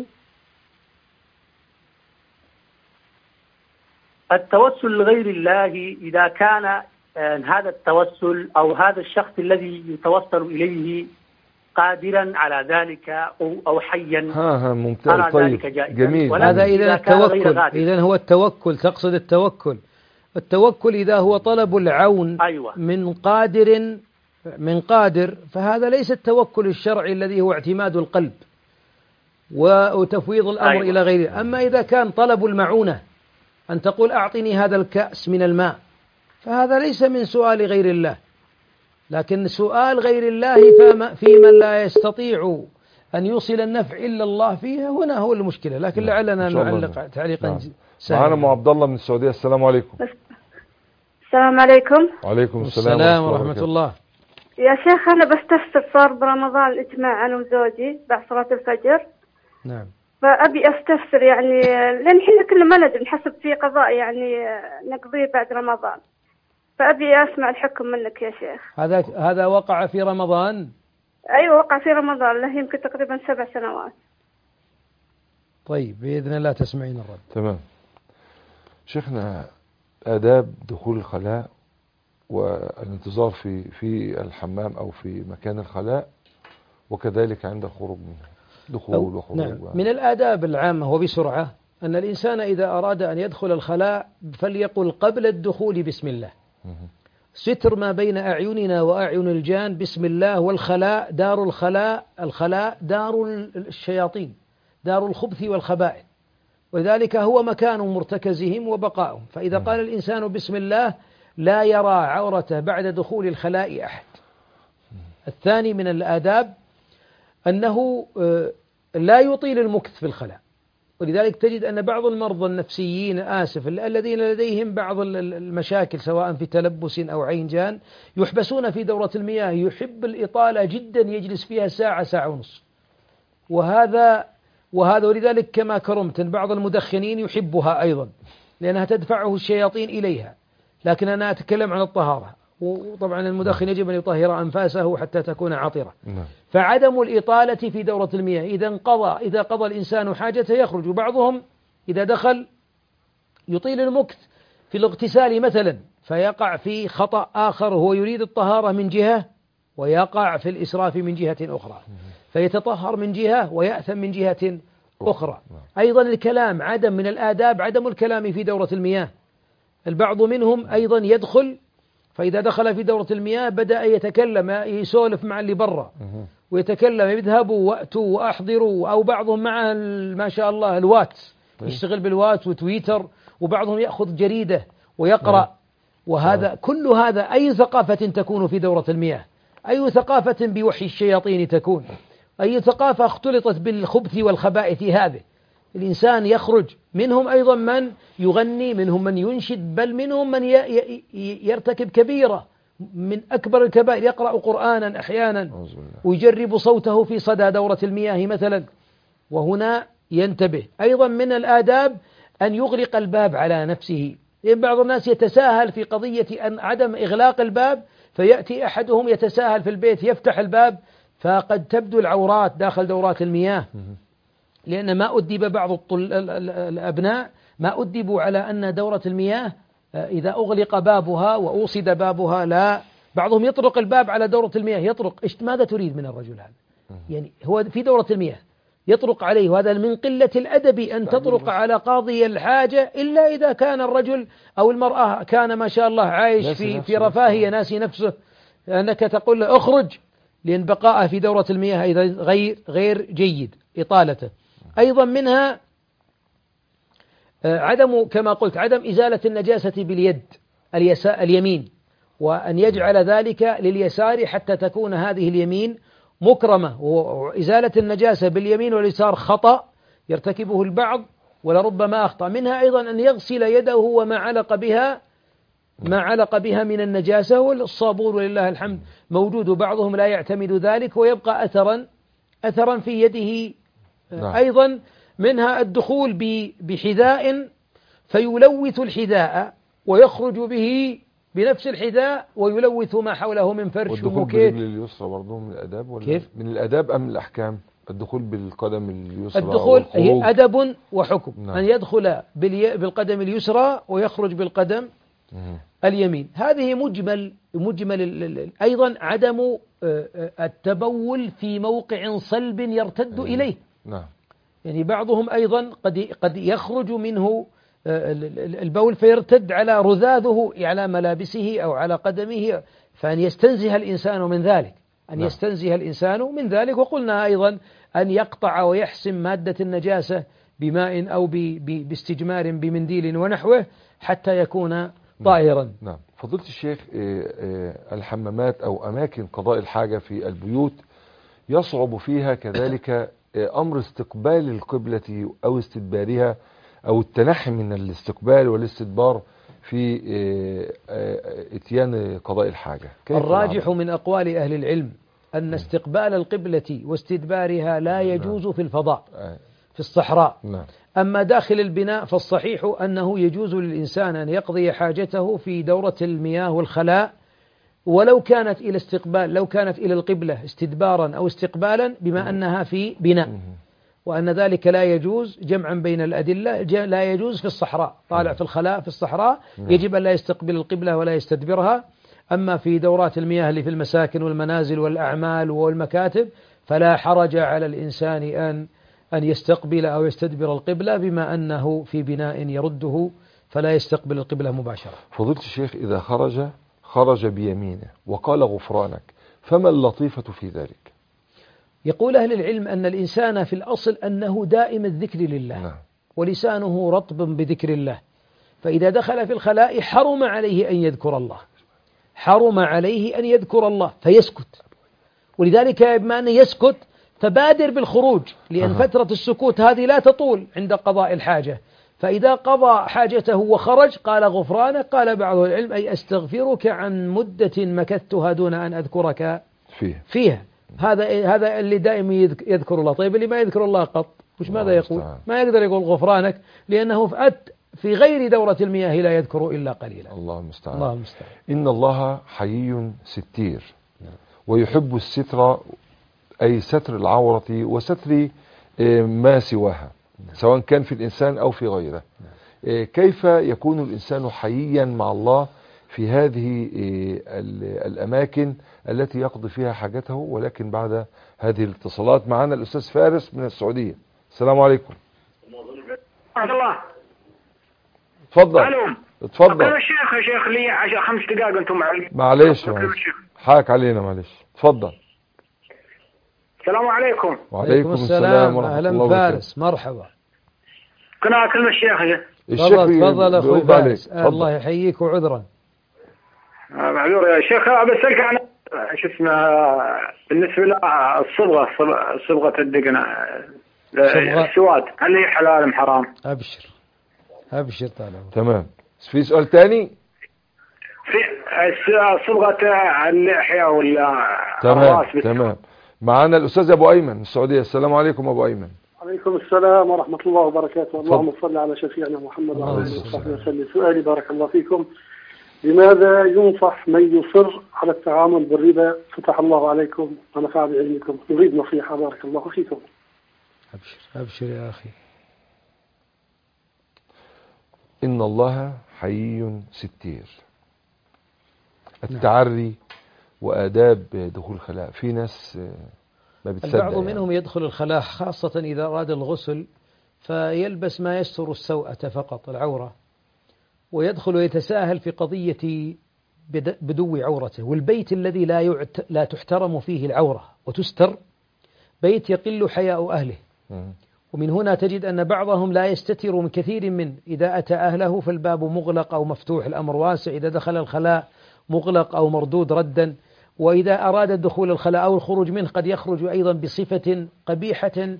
التوسل لغير الله إذا كان هذا التوسل أو هذا الشخص الذي يتوسل إليه قادرا على ذلك أو, أو حيا
ها ها ممتاز. طيب جميل.
هذا إذا التوكل، إذا هو التوكل، تقصد التوكل. التوكل إذا هو طلب العون
أيوة.
من قادر من قادر فهذا ليس التوكل الشرعي الذي هو اعتماد القلب وتفويض الأمر
أيوة.
إلى غيره. أما إذا كان طلب المعونة أن تقول أعطني هذا الكأس من الماء فهذا ليس من سؤال غير الله، لكن سؤال غير الله في من لا يستطيع أن يوصل النفع إلا الله فيها هنا هو المشكلة. لكن لعلنا نعلق تعليقا
نعم.
سهلا.
معنا أم عبد الله من السعودية. السلام عليكم.
السلام عليكم.
وعليكم السلام,
السلام ورحمة الله.
يا شيخ أنا بستفسر، صار برمضان الاجتماع أنا وزوجي بعد صلاة الفجر.
نعم.
فأبي أستفسر يعني لأن إحنا كل ما ندري نحسب في قضاء يعني نقضيه بعد رمضان، فأبي أسمع الحكم منك يا شيخ.
هذا هذا وقع في رمضان؟
أيوة وقع في رمضان، له يمكن تقريبا سبع سنوات.
طيب بإذن الله تسمعين الرد.
تمام. شيخنا آداب دخول الخلاء والانتظار في في الحمام أو في مكان الخلاء، وكذلك عند الخروج منه، دخول وخروج.
نعم. من الآداب العامة وبسرعة أن الإنسان إذا أراد أن يدخل الخلاء فليقل قبل الدخول بسم الله. ستر ما بين أعيننا وأعين الجان بسم الله. والخلاء دار الخلاء، الخلاء دار الشياطين، دار الخبث والخبائث، ولذلك هو مكان مرتكزهم وبقائهم. فإذا قال الإنسان بسم الله لا يرى عورته بعد دخول الخلاء أحد. الثاني من الآداب أنه لا يطيل المكث في الخلاء، ولذلك تجد أن بعض المرضى النفسيين آسف الذين لديهم بعض المشاكل سواء في تلبس أو عين جان يحبسون في دورة المياه، يحب الإطالة جدا، يجلس فيها ساعة ساعة ونصف. وهذا وهذا ولذلك كما كرمت بعض المدخنين يحبها أيضا لأنها تدفعه الشياطين إليها. لكن أنا أتكلم عن الطهارة، وطبعا المدخن يجب أن يطهر أنفاسه حتى تكون عطرة. فعدم الإطالة في دورة المياه، إذا انقضى إذا قضى الإنسان حاجته يخرج. وبعضهم إذا دخل يطيل المكث في الاغتسال مثلا فيقع في خطأ آخر، هو يريد الطهارة من جهة ويقع في الإسراف من جهة أخرى، فيتطهر من جهة ويأثم من جهة أخرى. أيضا الكلام عدم من الآداب عدم الكلام في دورة المياه. البعض منهم أيضا يدخل فإذا دخل في دورة المياه بدأ يتكلم يسولف مع اللي برا ويتكلم يذهبوا وأتوا وأحضروا، أو بعضهم مع ما شاء الله الواتس يشتغل بالواتس وتويتر، وبعضهم يأخذ جريدة ويقرأ. وهذا كل هذا أي ثقافة تكون في دورة المياه، أي ثقافة بوحي الشياطين تكون، أي ثقافة اختلطت بالخبث والخبائث. هذه الإنسان يخرج منهم أيضا من يغني، منهم من ينشد، بل منهم من يرتكب كبيرة من أكبر الكبائر، يقرأ قرآنا أحيانا ويجرب صوته في صدى دورة المياه مثلا. وهنا ينتبه. أيضا من الآداب أن يغلق الباب على نفسه. لأن بعض الناس يتساهل في قضية أن عدم إغلاق الباب، فيأتي أحدهم يتساهل في البيت يفتح الباب، فقد تبدو العورات داخل دورات المياه، لأن ما أدب بعض الطل... الأبناء ما أدبوا على أن دورة المياه إذا أغلق بابها وأوصد بابها لا، بعضهم يطرق الباب على دورة المياه، يطرق إيش ماذا تريد من الرجل هذا؟ يعني هو في دورة المياه يطرق عليه، وهذا من قلة الأدب أن تطرق على قاضي الحاجة، إلا إذا كان الرجل أو المرأة كان ما شاء الله عايش في في رفاهية ناسي نفسه، أنك تقول له اخرج، لأن بقائه في دورة المياه أيضا غير غير جيد إطالته. أيضا منها عدم كما قلت عدم إزالة النجاسة باليد اليسار اليمين، وأن يجعل ذلك لليسار حتى تكون هذه اليمين مكرمة. وإزالة النجاسة باليمين واليسار خطأ يرتكبه البعض ولربما أخطأ. منها أيضا أن يغسل يده وما علق بها ما علق بها من النجاسة، والصابون ولله الحمد موجود، بعضهم لا يعتمد ذلك ويبقى أثرا أثرا في يده. نعم. أيضا منها الدخول بحذاء فيلوث الحذاء ويخرج به بنفس الحذاء ويلوث ما حوله من فرش ومكيت.
والدخول بالرجل اليسرى برضه من الآداب ولا كيف؟ من الآداب أم الأحكام؟ الدخول بالقدم اليسرى،
الدخول هي أدب وحكم. نعم. أن يدخل بالقدم اليسرى ويخرج بالقدم مم. اليمين. هذه مجمل مجمل أيضا عدم التبول في موقع صلب يرتد أيوه. إليه. نعم. يعني بعضهم أيضا قد قد يخرج منه البول فيرتد على رذاذه على ملابسه أو على قدمه، فأن يستنزه الإنسان من ذلك أن نعم. يستنزه الإنسان من ذلك. وقلنا أيضا أن يقطع ويحسم مادة النجاسة بماء أو باستجمار بمنديل ونحوه حتى يكون طاهرا.
نعم. فضيلة الشيخ، الحمامات أو أماكن قضاء الحاجة في البيوت يصعب فيها كذلك أمر استقبال القبلة أو استدبارها أو التنحي من الاستقبال والاستدبار في اتيان قضاء الحاجة.
الراجح من أقوال أهل العلم أن استقبال القبلة واستدبارها لا يجوز في الفضاء في الصحراء. أما داخل البناء فالصحيح أنه يجوز للإنسان أن يقضي حاجته في دورة المياه والخلاء، ولو كانت إلى استقبال لو كانت إلى القبلة استدبارا أو استقبالا، بما أنها في بناء، وأن ذلك لا يجوز جمعا بين الأدلة. لا يجوز في الصحراء، طالع في الخلاء في الصحراء يجب أن لا يستقبل القبلة ولا يستدبرها. أما في دورات المياه اللي في المساكن والمنازل والأعمال والمكاتب فلا حرج على الإنسان أن أن يستقبل أو يستدبر القبلة، بما أنه في بناء يرده فلا يستقبل القبلة مباشرة.
فضيلة الشيخ، إذا خرج خرج بيمينه وقال غفرانك، فما اللطيفة في ذلك؟
يقول أهل العلم أن الإنسان في الأصل أنه دائم الذكر لله. نعم. ولسانه رطب بذكر الله، فإذا دخل في الخلاء حرم عليه أن يذكر الله حرم عليه أن يذكر الله فيسكت. ولذلك بما أنه يسكت فبادر بالخروج، لأن أه. فترة السكوت هذه لا تطول عند قضاء الحاجة. فإذا قضى حاجته وخرج قال غفرانك، قال بعض العلم أي أستغفرك عن مدة مكثتها دون أن أذكرك فيه. فيها. هذا هذا اللي دائما يذكر الله. طيب اللي ما يذكر الله قط وش ماذا يقول؟ ما يقدر يقول غفرانك، لأنه فأت في غير دورة المياه لا يذكر إلا قليلا.
الله المستعان.
الله المستعان.
إن الله حيي ستير ويحب الستر، أي ستر العورة وستر ما سواها، سواء كان في الإنسان أو في غيره. كيف يكون الإنسان حييا مع الله في هذه الأماكن التي يقضي فيها حاجته؟ ولكن بعد هذه الاتصالات معنا الأستاذ فارس من السعودية. السلام عليكم.
الله.
تفضل.
الو.
اتفضل.
يا شيخ يا شيخ لي عشان خمس دقائق انتم معي.
معلش معلش. حاك علينا معلش. تفضل.
السلام عليكم.
وعليكم السلام ورحمة الله وبركاته.
أهلا فارس، مرحبا.
كنا أكلم الشيخ.
الشيخ تفضل أخوي فارس. الله يحييك وعذرا.
معذور يا شيخ، بسألك عن شو اسمه بالنسبة للصبغة صبغة الدقن السواد، هل هي حلال أم حرام؟
أبشر أبشر تعالى.
تمام. في سؤال تاني؟
في صبغة اللحية ولا
تمام تمام. معنا الأستاذ أبو أيمن من السعودية. السلام عليكم أبو أيمن.
عليكم السلام ورحمة الله وبركاته. اللهم صل على شفيعنا محمد وعلى آله وصحبه وسلم. سؤالي بارك الله فيكم: لماذا ينصح من يصر على التعامل بالربا؟ فتح الله عليكم ونفع بعلمكم. نريد نصيحة بارك الله فيكم.
أبشر أبشر يا أخي.
إن الله حيي ستير. التعري وآداب دخول الخلاء، في ناس ما بتصدق.
البعض منهم يعني يدخل الخلاء خاصة إذا أراد الغسل فيلبس ما يستر السوءة فقط العورة، ويدخل ويتساهل في قضية بدو عورته. والبيت الذي لا يعت... لا تحترم فيه العورة وتستر بيت يقل حياء أهله. ومن هنا تجد أن بعضهم لا يستتر من كثير من إذا أتى أهله فالباب مغلق أو مفتوح، الأمر واسع، إذا دخل الخلاء مغلق أو مردود ردا، وإذا أراد الدخول الخلاء أو الخروج منه قد يخرج أيضا بصفة قبيحة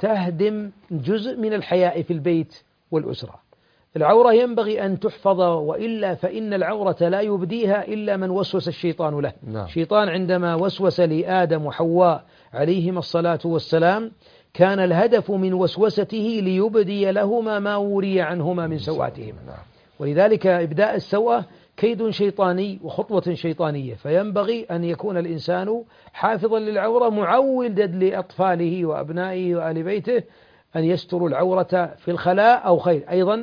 تهدم جزء من الحياء في البيت والأسرة. العورة ينبغي أن تحفظ، وإلا فإن العورة لا يبديها إلا من وسوس الشيطان له.
نعم.
الشيطان عندما وسوس لآدم وحواء عليهما الصلاة والسلام كان الهدف من وسوسته ليبدي لهما ما وري عنهما من سوآتهما. ولذلك إبداء السوءة كيد شيطاني وخطوة شيطانية، فينبغي أن يكون الإنسان حافظا للعورة معودا لأطفاله وأبنائه وآل بيته أن يستروا العورة في الخلاء أو خير. أيضا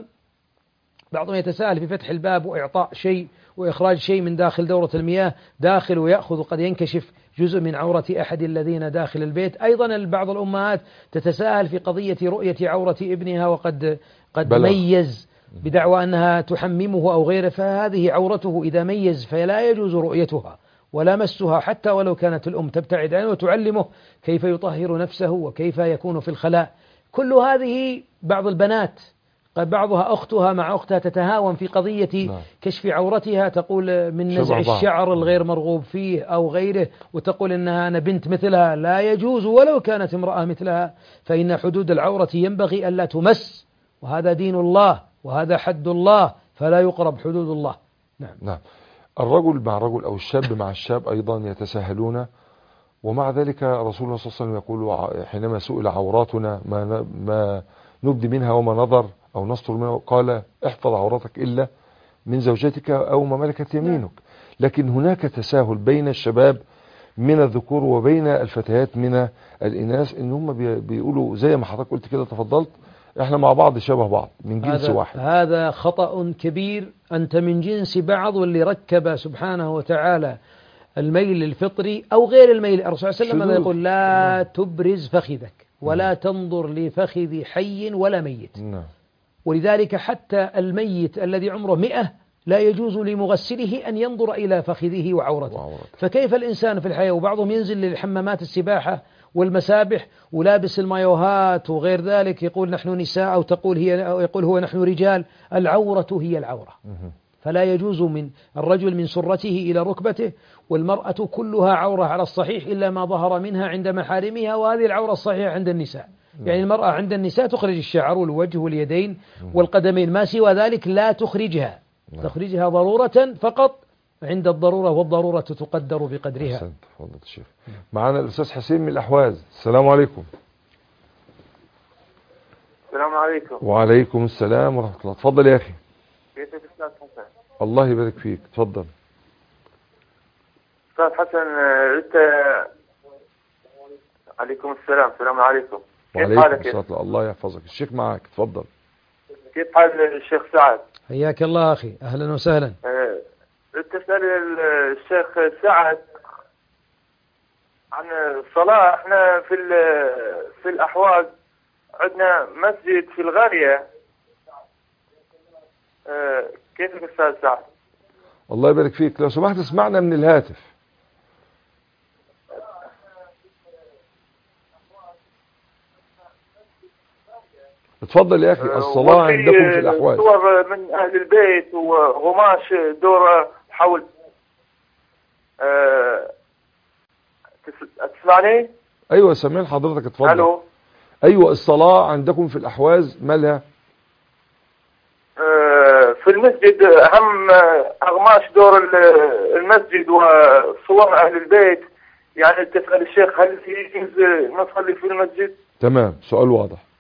بعضهم يتساهل في فتح الباب وإعطاء شيء وإخراج شيء من داخل دورة المياه داخل ويأخذ، قد ينكشف جزء من عورة أحد الذين داخل البيت. أيضا بعض الأمهات تتساهل في قضية رؤية عورة ابنها وقد قد بلغ. ميز بدعوى أنها تحممه أو غيره، فهذه عورته إذا ميز فلا يجوز رؤيتها ولا مسها، حتى ولو كانت الأم تبتعد عنه وتعلمه كيف يطهر نفسه وكيف يكون في الخلاء. كل هذه بعض البنات قد بعضها أختها مع أختها تتهاون في قضية نعم. كشف عورتها، تقول من نزع الشعر الغير مرغوب فيه أو غيره، وتقول إنها أنا بنت مثلها. لا يجوز ولو كانت امرأة مثلها، فإن حدود العورة ينبغي ألا تمس، وهذا دين الله وهذا حد الله، فلا يقرب حدود الله. نعم.
نعم. الرجل مع الرجل أو الشاب مع الشاب أيضا يتساهلون، ومع ذلك رسول الله صلى الله عليه وسلم يقول حينما سئل عوراتنا ما ما نبدي منها وما نظر أو نستر منها، قال احفظ عورتك إلا من زوجتك أو ما ملكت يمينك. لكن هناك تساهل بين الشباب من الذكور وبين الفتيات من الإناث، إن هم بيقولوا زي ما حضرتك قلت كده تفضلت، احنا مع بعض شبه بعض من جنس
هذا
واحد.
هذا خطأ كبير. أنت من جنس بعض، واللي ركب سبحانه وتعالى الميل الفطري أو غير الميل. الرسول صلى الله عليه وسلم يقول لا تبرز فخذك ولا تنظر لفخذ حي ولا ميت.
نعم.
ولذلك حتى الميت الذي عمره مئة لا يجوز لمغسله أن ينظر إلى فخذه وعورته. وعورته. فكيف الإنسان في الحياة؟ وبعضهم ينزل للحمامات السباحة والمسابح ولابس المايوهات وغير ذلك، يقول نحن نساء أو تقول هي أو يقول هو نحن رجال. العورة هي العورة، فلا يجوز من الرجل من سرته إلى ركبته، والمرأة كلها عورة على الصحيح إلا ما ظهر منها عند محارمها، وهذه العورة الصحيحة عند النساء. يعني المرأة عند النساء تخرج الشعر والوجه واليدين والقدمين، ما سوى ذلك لا تخرجها، تخرجها ضرورة فقط عند الضرورة، والضرورة تقدر بقدرها.
أحسنت. فضلت الشيخ. معنا الأستاذ حسين من الأحواز. السلام عليكم.
السلام عليكم.
وعليكم السلام ورحمة الله. تفضل يا أخي.
كيفك أستاذ حسن؟
الله يبارك فيك. تفضل.
أستاذ حسن أنت. عليكم السلام. السلام عليكم.
كيف حالك؟ الله يحفظك. الشيخ معك. تفضل.
كيف حال الشيخ سعد؟
حياك الله أخي، أهلا وسهلا.
أه تسأل الشيخ سعد عن الصلاة. احنا في في الأحواز عندنا مسجد في الغالية. أه كيفك أستاذ سعد؟
الله يبارك فيك. لو سمحت اسمعنا من الهاتف. اتفضل يا أخي. الصلاة عندكم في الأحواز
صور من أهل البيت وغماش دور حول. أه تسمعني؟
أيوة سامعين حضرتك. اتفضل.
ألو.
أيوة الصلاة عندكم في الأحواز مالها؟
أه في المسجد أهم أغماش دور المسجد وصور أهل البيت. يعني تسأل الشيخ هل يجوز نصلي في المسجد؟
تمام. سؤال واضح.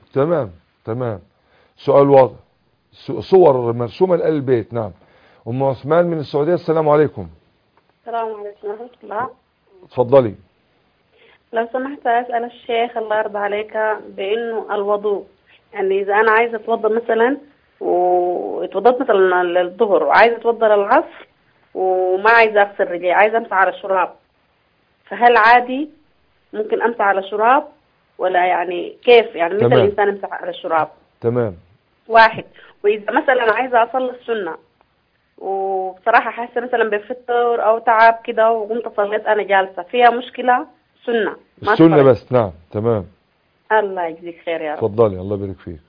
تمام تمام. سؤال واضح. صور مرسومة لآل البيت. نعم. أم عثمان من السعودية، السلام عليكم.
السلام عليكم ورحمة الله.
اتفضلي.
لو سمحت أسأل الشيخ الله يرضى عليك بأنه الوضوء، يعني إذا أنا عايزة أتوضأ مثلا واتوضأت مثلا الظهر وعايزة أتوضأ للعصر وما عايزة أغسل رجلي، عايزة أمسح على الشراب، فهل عادي ممكن أمسح على الشراب ولا يعني كيف؟ يعني مثل الإنسان يمسح على الشراب.
تمام.
واحد. وإذا مثلا عايزة أصلي السنة وبصراحة حاسة مثلا بفتر أو تعب كده وقمت صليت أنا جالسة، فيها مشكلة؟ سنة ما
السنة بس. نعم تمام.
الله يجزيك خير يا رب.
اتفضلي الله يبارك فيك.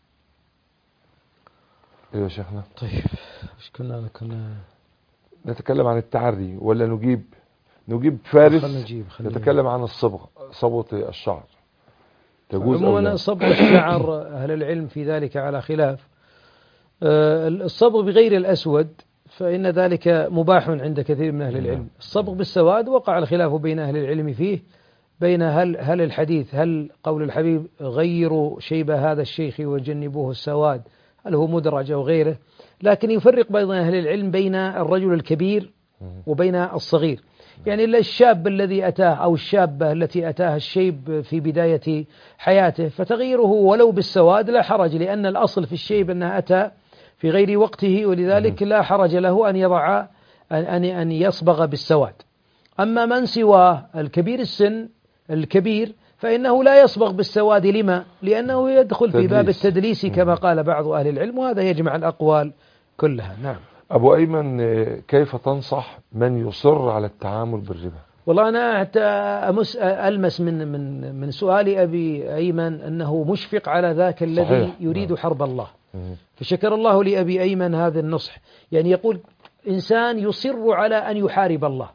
ايوه يا شيخنا.
طيب ايش كنا كنا
نتكلم عن التعري ولا نجيب نجيب فارس؟
خلنا نجيب خلنا
نتكلم عن الصبغة، صبغة الشعر تجوز أو
عموما صبغ الشعر أهل العلم في ذلك على خلاف. الصبغ بغير الأسود فإن ذلك مباح عند كثير من أهل العلم. الصبغ بالسواد وقع الخلاف بين أهل العلم فيه، بين هل هل الحديث هل قول الحبيب غيروا شيب هذا الشيخ وجنبوه السواد هل هو مدرج أو غيره، لكن يفرق بين أهل العلم بين الرجل الكبير وبين الصغير. يعني الشاب الذي أتاه أو الشابة التي أتاها الشيب في بداية حياته فتغييره ولو بالسواد لا حرج، لأن الأصل في الشيب أنه أتى في غير وقته، ولذلك لا حرج له أن يضع أن أن يصبغ بالسواد. أما من سواه الكبير السن الكبير فإنه لا يصبغ بالسواد. لما؟ لأنه يدخل في باب التدليس كما قال بعض أهل العلم، وهذا يجمع الأقوال كلها. نعم.
أبو أيمن، كيف تنصح من يصر على التعامل بالربا؟
والله أنا حتى أمس ألمس من من من سؤال أبي أيمن أنه مشفق على ذاك الذي يريد حرب الله، فشكر الله لأبي أيمن هذا النصح. يعني يقول إنسان يصر على أن يحارب الله،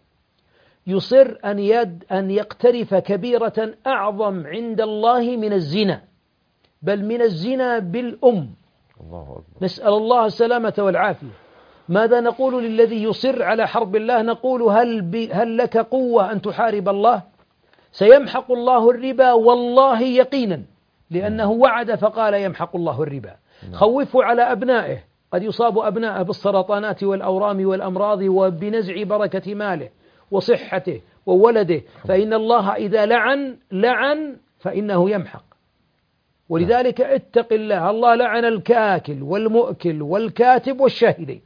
يصر أن يد أن يقترف كبيرة أعظم عند الله من الزنا، بل من الزنا بالأم.
الله أكبر.
نسأل الله السلامة والعافية. ماذا نقول للذي يصر على حرب الله؟ نقول هل, هل لك قوة أن تحارب الله؟ سيمحق الله الربا والله يقينا، لأنه وعد فقال يمحق الله الربا. خوفوا على أبنائه، قد يصاب أبنائه بالسرطانات والأورام والأمراض وبنزع بركة ماله وصحته وولده، فإن الله إذا لعن لعن فإنه يمحق. ولذلك اتق الله. الله لعن الكاكل والمؤكل والكاتب والشاهدين،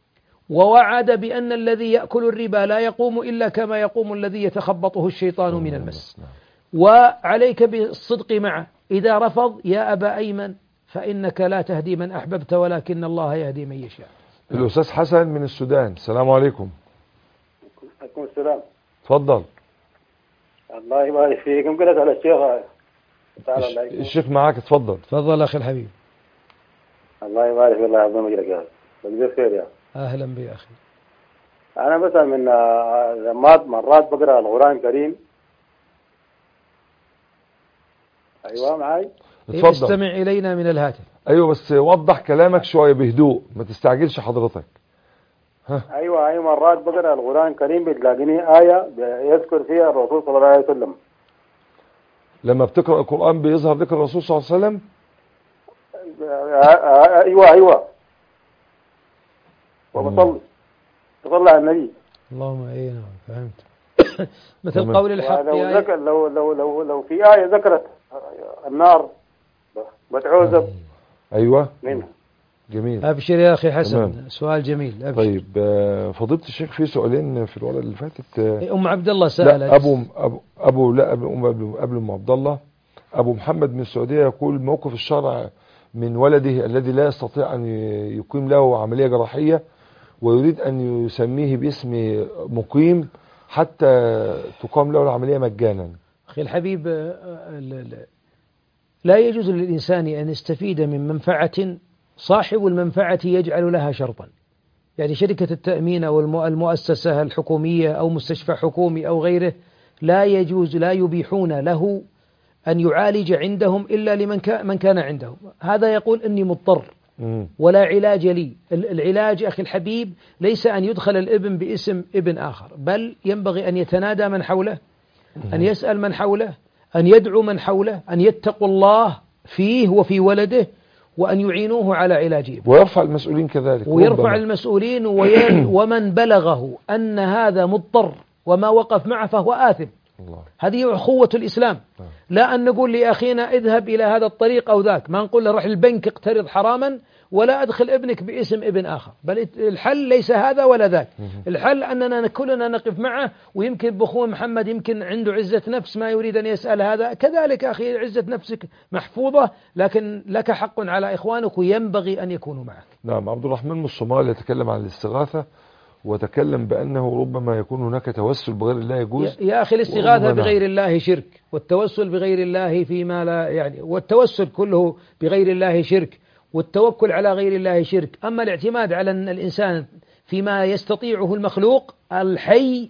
ووعد بأن الذي يأكل الربا لا يقوم إلا كما يقوم الذي يتخبطه الشيطان من المس. وعليك بالصدق معه. إذا رفض يا أبا أيمن فإنك لا تهدي من أحببت ولكن الله يهدي من يشاء.
الأستاذ حسن من السودان، السلام عليكم.
عليكم السلام.
تفضل.
الله يبارك فيكم. قلت على الشيخ تعالى.
الشيخ معاك، تفضل.
تفضل أخي الحبيب.
الله يبارك فيك، الله يعظم أجرك يا أخي. خير يا
أهلا بي أخي.
أنا مثلا من مرات مرات بقرأ القرآن الكريم. أيوة معي.
اتفضل.
استمع إلينا من الهاتف.
أيوة بس وضح كلامك شوية بهدوء، ما تستعجلش حضرتك.
ها. أيوة أيوة مرات بقرأ القرآن الكريم بتلاقيني آية يذكر فيها الرسول صلى الله عليه وسلم.
لما بتقرأ القرآن بيظهر ذكر الرسول صلى الله عليه وسلم؟
أيوة أيوة. وبصلي بصلي على النبي.
اللهم اي نعم فهمت. مثل قول الحق
لو ذكر لو لو لو لو في آية ذكرت النار بتعوذب.
أيوة
منها.
جميل.
أبشر يا أخي حسن.
تمام.
سؤال جميل. أبشر.
طيب فضيلة الشيخ في سؤالين في الورقة اللي فاتت.
أم عبد الله سألت.
لا أبو أبو أبو لا قبل أم قبل أم عبد الله. أبو محمد من السعودية يقول موقف الشرع من ولده الذي لا يستطيع أن يقيم له عملية جراحية ويريد أن يسميه باسم مقيم حتى تقام له العملية مجانا.
أخي الحبيب، لا يجوز للإنسان أن يستفيد من منفعة صاحب المنفعة يجعل لها شرطا. يعني شركة التأمين أو المؤسسة الحكومية أو مستشفى حكومي أو غيره لا يجوز، لا يبيحون له أن يعالج عندهم إلا لمن من كان عندهم. هذا يقول إني مضطر ولا علاج لي. العلاج أخي الحبيب ليس أن يدخل الابن باسم ابن آخر، بل ينبغي أن يتنادى من حوله، أن يسأل من حوله، أن يدعو من حوله، أن يتقوا الله فيه وفي ولده، وأن يعينوه على علاجه،
ويرفع المسؤولين كذلك،
ويرفع
ربما.
المسؤولين ويل ومن بلغه أن هذا مضطر وما وقف معه فهو آثم.
الله.
هذه أخوة الإسلام. لا أن نقول لأخينا اذهب إلى هذا الطريق أو ذاك، ما نقول له روح البنك اقترض حراما ولا أدخل ابنك باسم ابن آخر، بل الحل ليس هذا ولا ذاك. الحل أننا كلنا نقف معه، ويمكن بأخوه محمد يمكن عنده عزة نفس ما يريد أن يسأل هذا، كذلك أخي عزة نفسك محفوظة، لكن لك حق على إخوانك وينبغي أن يكونوا معك.
نعم. عبد الرحمن من الصومال يتكلم عن الاستغاثة، وتكلم بأنه ربما يكون هناك توسل بغير الله يجوز.
يا أخي الاستغاثة بغير الله شرك، والتوسل بغير الله فيما لا يعني، والتوسل كله بغير الله شرك، والتوكل على غير الله شرك. أما الاعتماد على أن الإنسان فيما يستطيعه المخلوق الحي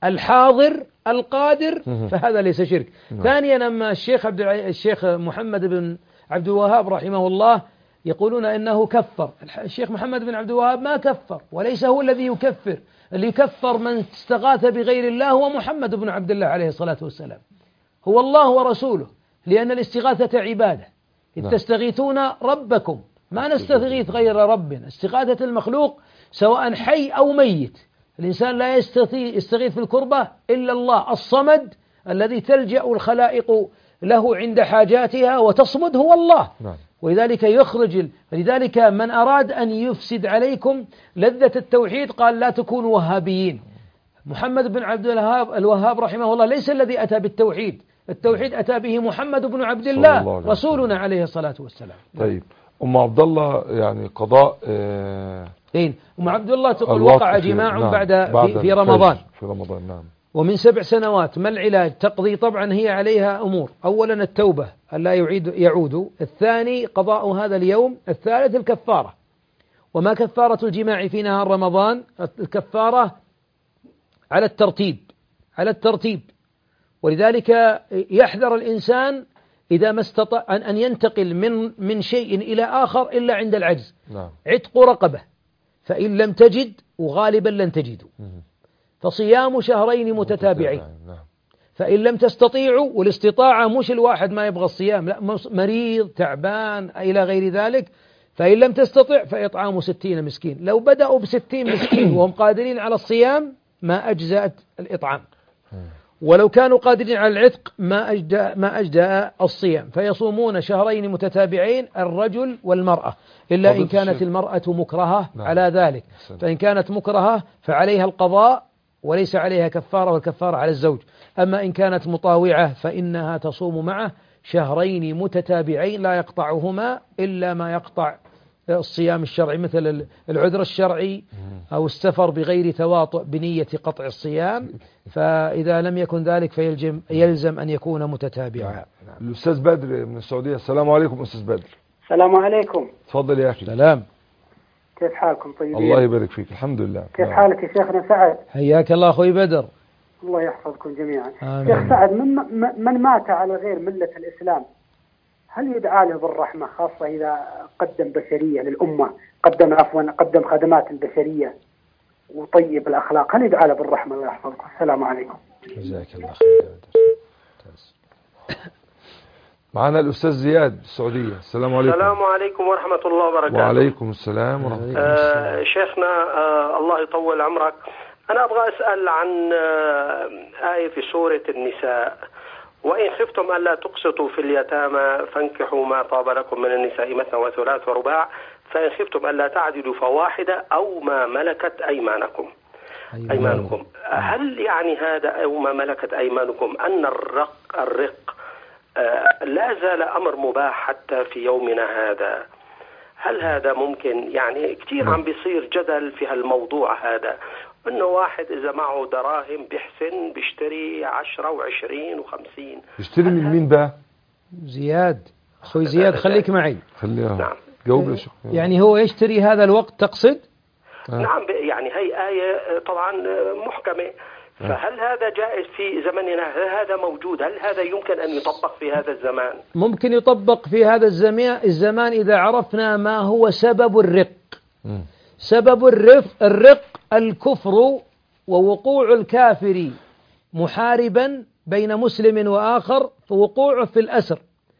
الحاضر القادر فهذا ليس شرك. ثانيا أما الشيخ عبد الشيخ محمد بن عبد الوهاب رحمه الله يقولون إنه كفر، الشيخ محمد بن عبد الوهاب ما كفر، وليس هو الذي يكفر، اللي يكفر من استغاث بغير الله هو محمد بن عبد الله عليه الصلاة والسلام، هو الله ورسوله، لأن الاستغاثة عبادة. إذ تستغيثون ربكم، ما نستغيث غير ربنا. استغاثة المخلوق سواء حي أو ميت، الإنسان لا يستغيث في الكربة إلا الله الصمد الذي تلجأ الخلائق له عند حاجاتها وتصمد هو الله. ولذلك يخرج، لذلك من أراد أن يفسد عليكم لذة التوحيد قال لا تكونوا وهابيين. محمد بن عبد الوهاب الوهاب رحمه الله ليس الذي أتى بالتوحيد، التوحيد أتى به محمد بن عبد الله رسولنا عليه الصلاة والسلام.
طيب أم عبد الله يعني قضاء آه
إيه أم عبد الله تقول وقع جماع نعم بعد, بعد في, في رمضان
في رمضان نعم
ومن سبع سنوات، ما العلاج؟ تقضي طبعا هي عليها أمور، أولا التوبة ألا يعيد يعود، الثاني قضاء هذا اليوم، الثالث الكفارة. وما كفارة الجماع في نهار رمضان؟ الكفارة على الترتيب، على الترتيب. ولذلك يحذر الإنسان إذا ما استطاع أن ينتقل من من شيء إلى آخر إلا عند العجز.
نعم.
عتق رقبة، فإن لم تجد وغالبا لن تجدوا فصيام شهرين متتابعين، فإن لم تستطيعوا، والاستطاعة مش الواحد ما يبغى الصيام، لا مريض تعبان إلى غير ذلك، فإن لم تستطع فإطعام ستين مسكين. لو بدأوا بستين مسكين وهم قادرين على الصيام ما أجزأت الإطعام، ولو كانوا قادرين على العتق ما أجدأ ما أجدأ الصيام، فيصومون شهرين متتابعين الرجل والمرأة، إلا إن كانت المرأة مكرهة على ذلك، فإن كانت مكرهة فعليها القضاء وليس عليها كفارة، والكفارة على الزوج. أما إن كانت مطاوعة فإنها تصوم معه شهرين متتابعين لا يقطعهما إلا ما يقطع الصيام الشرعي، مثل العذر الشرعي أو السفر بغير تواطؤ بنية قطع الصيام، فإذا لم يكن ذلك فيلزم يلزم أن يكون متتابعا.
الأستاذ بدر من السعودية. السلام عليكم أستاذ بدر.
السلام عليكم.
تفضل يا أخي.
سلام.
كيف حالكم؟ طيبين؟
الله يبارك فيك. الحمد لله.
كيف حالك يا شيخنا سعد؟
حياك الله أخوي بدر.
الله يحفظكم جميعا.
آمين.
شيخ سعد، من, من مات على غير ملة الإسلام هل يدعى له بالرحمة، خاصة إذا قدم بشرية للأمة، قدم عفوا قدم خدمات البشرية وطيب الأخلاق، هل يدعى له بالرحمة؟ الله يحفظكم. السلام عليكم.
جزاك الله خير. معنا الأستاذ زياد السعودية. السلام عليكم.
السلام عليكم ورحمة الله وبركاته.
وعليكم السلام ورحمة الله.
آه شيخنا آه الله يطول عمرك، أنا أبغى أسأل عن آه آية في سورة النساء: وإن خفتم ألا تقسطوا في اليتامى فانكحوا ما طاب لكم من النساء مثنى وثلاث ورباع فإن خفتم ألا تعدلوا فواحدة أو ما ملكت أيمانكم. أيوة. أيمانكم هل يعني هذا أو ما ملكت أيمانكم أن الرق الرق آه لا زال أمر مباح حتى في يومنا هذا؟ هل هذا ممكن؟ يعني كثير عم بيصير جدل في هالموضوع هذا، إنه واحد إذا معه دراهم بيحسن بيشتري عشرة وعشرين وخمسين.
يشتري من مين بقى؟
زياد أخوي زياد خليك معي.
خليها.
نعم.
جاوب يا شيخ.
يعني هو يشتري هذا الوقت تقصد؟
آه. نعم، يعني هي آية طبعا محكمة، فهل هذا جائز في زمننا؟ هل هذا موجود؟ هل هذا يمكن أن يطبق في هذا الزمان؟
ممكن يطبق في هذا الزمان إذا عرفنا ما هو سبب الرق. م. سبب الرق الرق الكفر ووقوع الكافر محاربا بين مسلم وآخر، فوقوعه في الأسر،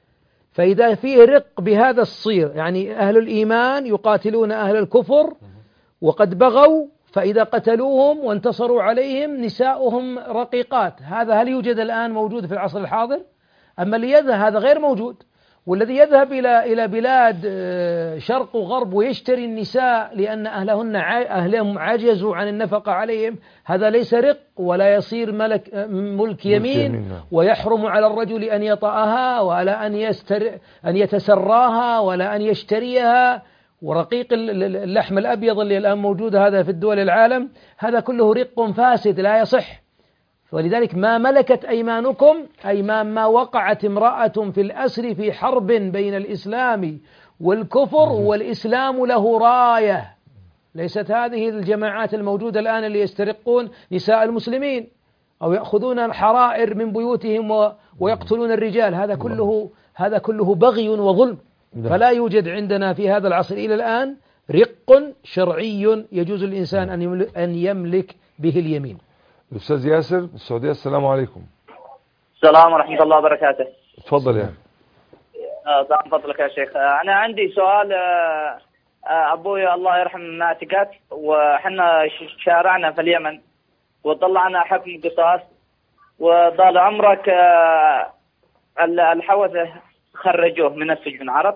فإذا فيه رق بهذا الصير، يعني أهل الإيمان يقاتلون أهل الكفر وقد بغوا، فإذا قتلوهم وانتصروا عليهم نساؤهم رقيقات، هذا هل يوجد الآن موجود في العصر الحاضر؟ أما اللي يذهب هذا غير موجود. والذي يذهب إلى إلى بلاد شرق وغرب ويشتري النساء لأن أهلهن أهلهم عجزوا عن النفقة عليهم، هذا ليس رق ولا يصير ملك ملك يمين، ويحرم على الرجل أن يطأها ولا أن يستر أن يتسراها ولا أن يشتريها. ورقيق اللحم الأبيض اللي الآن موجود هذا في الدول العالم، هذا كله رق فاسد لا يصح. ولذلك ما ملكت أيمانكم، أي ما, ما وقعت امرأة في الأسر في حرب بين الإسلام والكفر والإسلام له راية. ليست هذه الجماعات الموجودة الآن اللي يسترقون نساء المسلمين أو يأخذون الحرائر من بيوتهم ويقتلون الرجال، هذا كله هذا كله بغي وظلم. فلا يوجد عندنا في هذا العصر إلى الآن رق شرعي يجوز الإنسان أن يملك به اليمين.
الأستاذ ياسر السعودية، السلام عليكم.
السلام ورحمة الله وبركاته.
تفضل يا
طال فضلك يا شيخ. أنا عندي سؤال. أبوي الله يرحم ما اعتقد، وحنا شارعنا في اليمن وطلعنا حكم قصاص، وطال عمرك الحوثة خرجوه من السجن، عرفت؟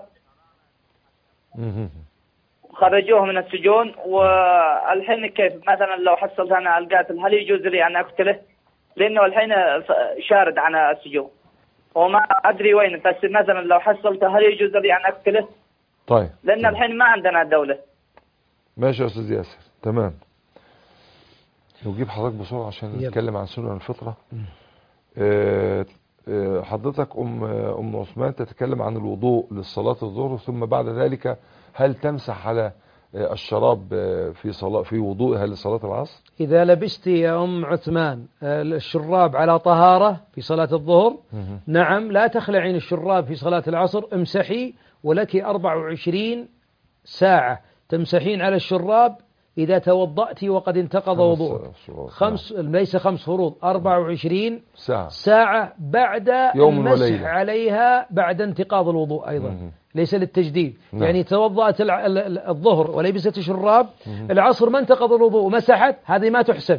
خرجوه من السجون. والحين كيف مثلا لو حصلت أنا القاتل هل يجوز لي أن أقتله؟ لأنه الحين شارد عن السجون وما أدري وين، بس مثلا لو حصلته هل يجوز لي أن أقتله؟
طيب.
لأن طيب. الحين ما عندنا دولة.
ماشي يا أستاذ ياسر، تمام. نجيب حضرتك بسرعة عشان نتكلم عن سنن الفطرة. أه حضرتك أم أم عثمان تتكلم عن الوضوء للصلاة الظهر، ثم بعد ذلك هل تمسح على الشراب في صلاة في وضوئها لصلاة العصر؟
إذا لبست يا أم عثمان الشراب على طهارة في صلاة الظهر، نعم لا تخلعين الشراب في صلاة العصر، امسحي، ولك أربع وعشرين ساعة تمسحين على الشراب إذا توضأت وقد انتقض وضوءك. خمس ليس خمس فروض، أربع وعشرين ساعة, ساعة بعد المسح وليلة. عليها بعد انتقاض الوضوء أيضا. مم. ليس للتجديد. نعم. يعني توضأت الظهر ولبست شراب، مم. العصر ما انتقض الوضوء ومسحت، هذه ما تحسب،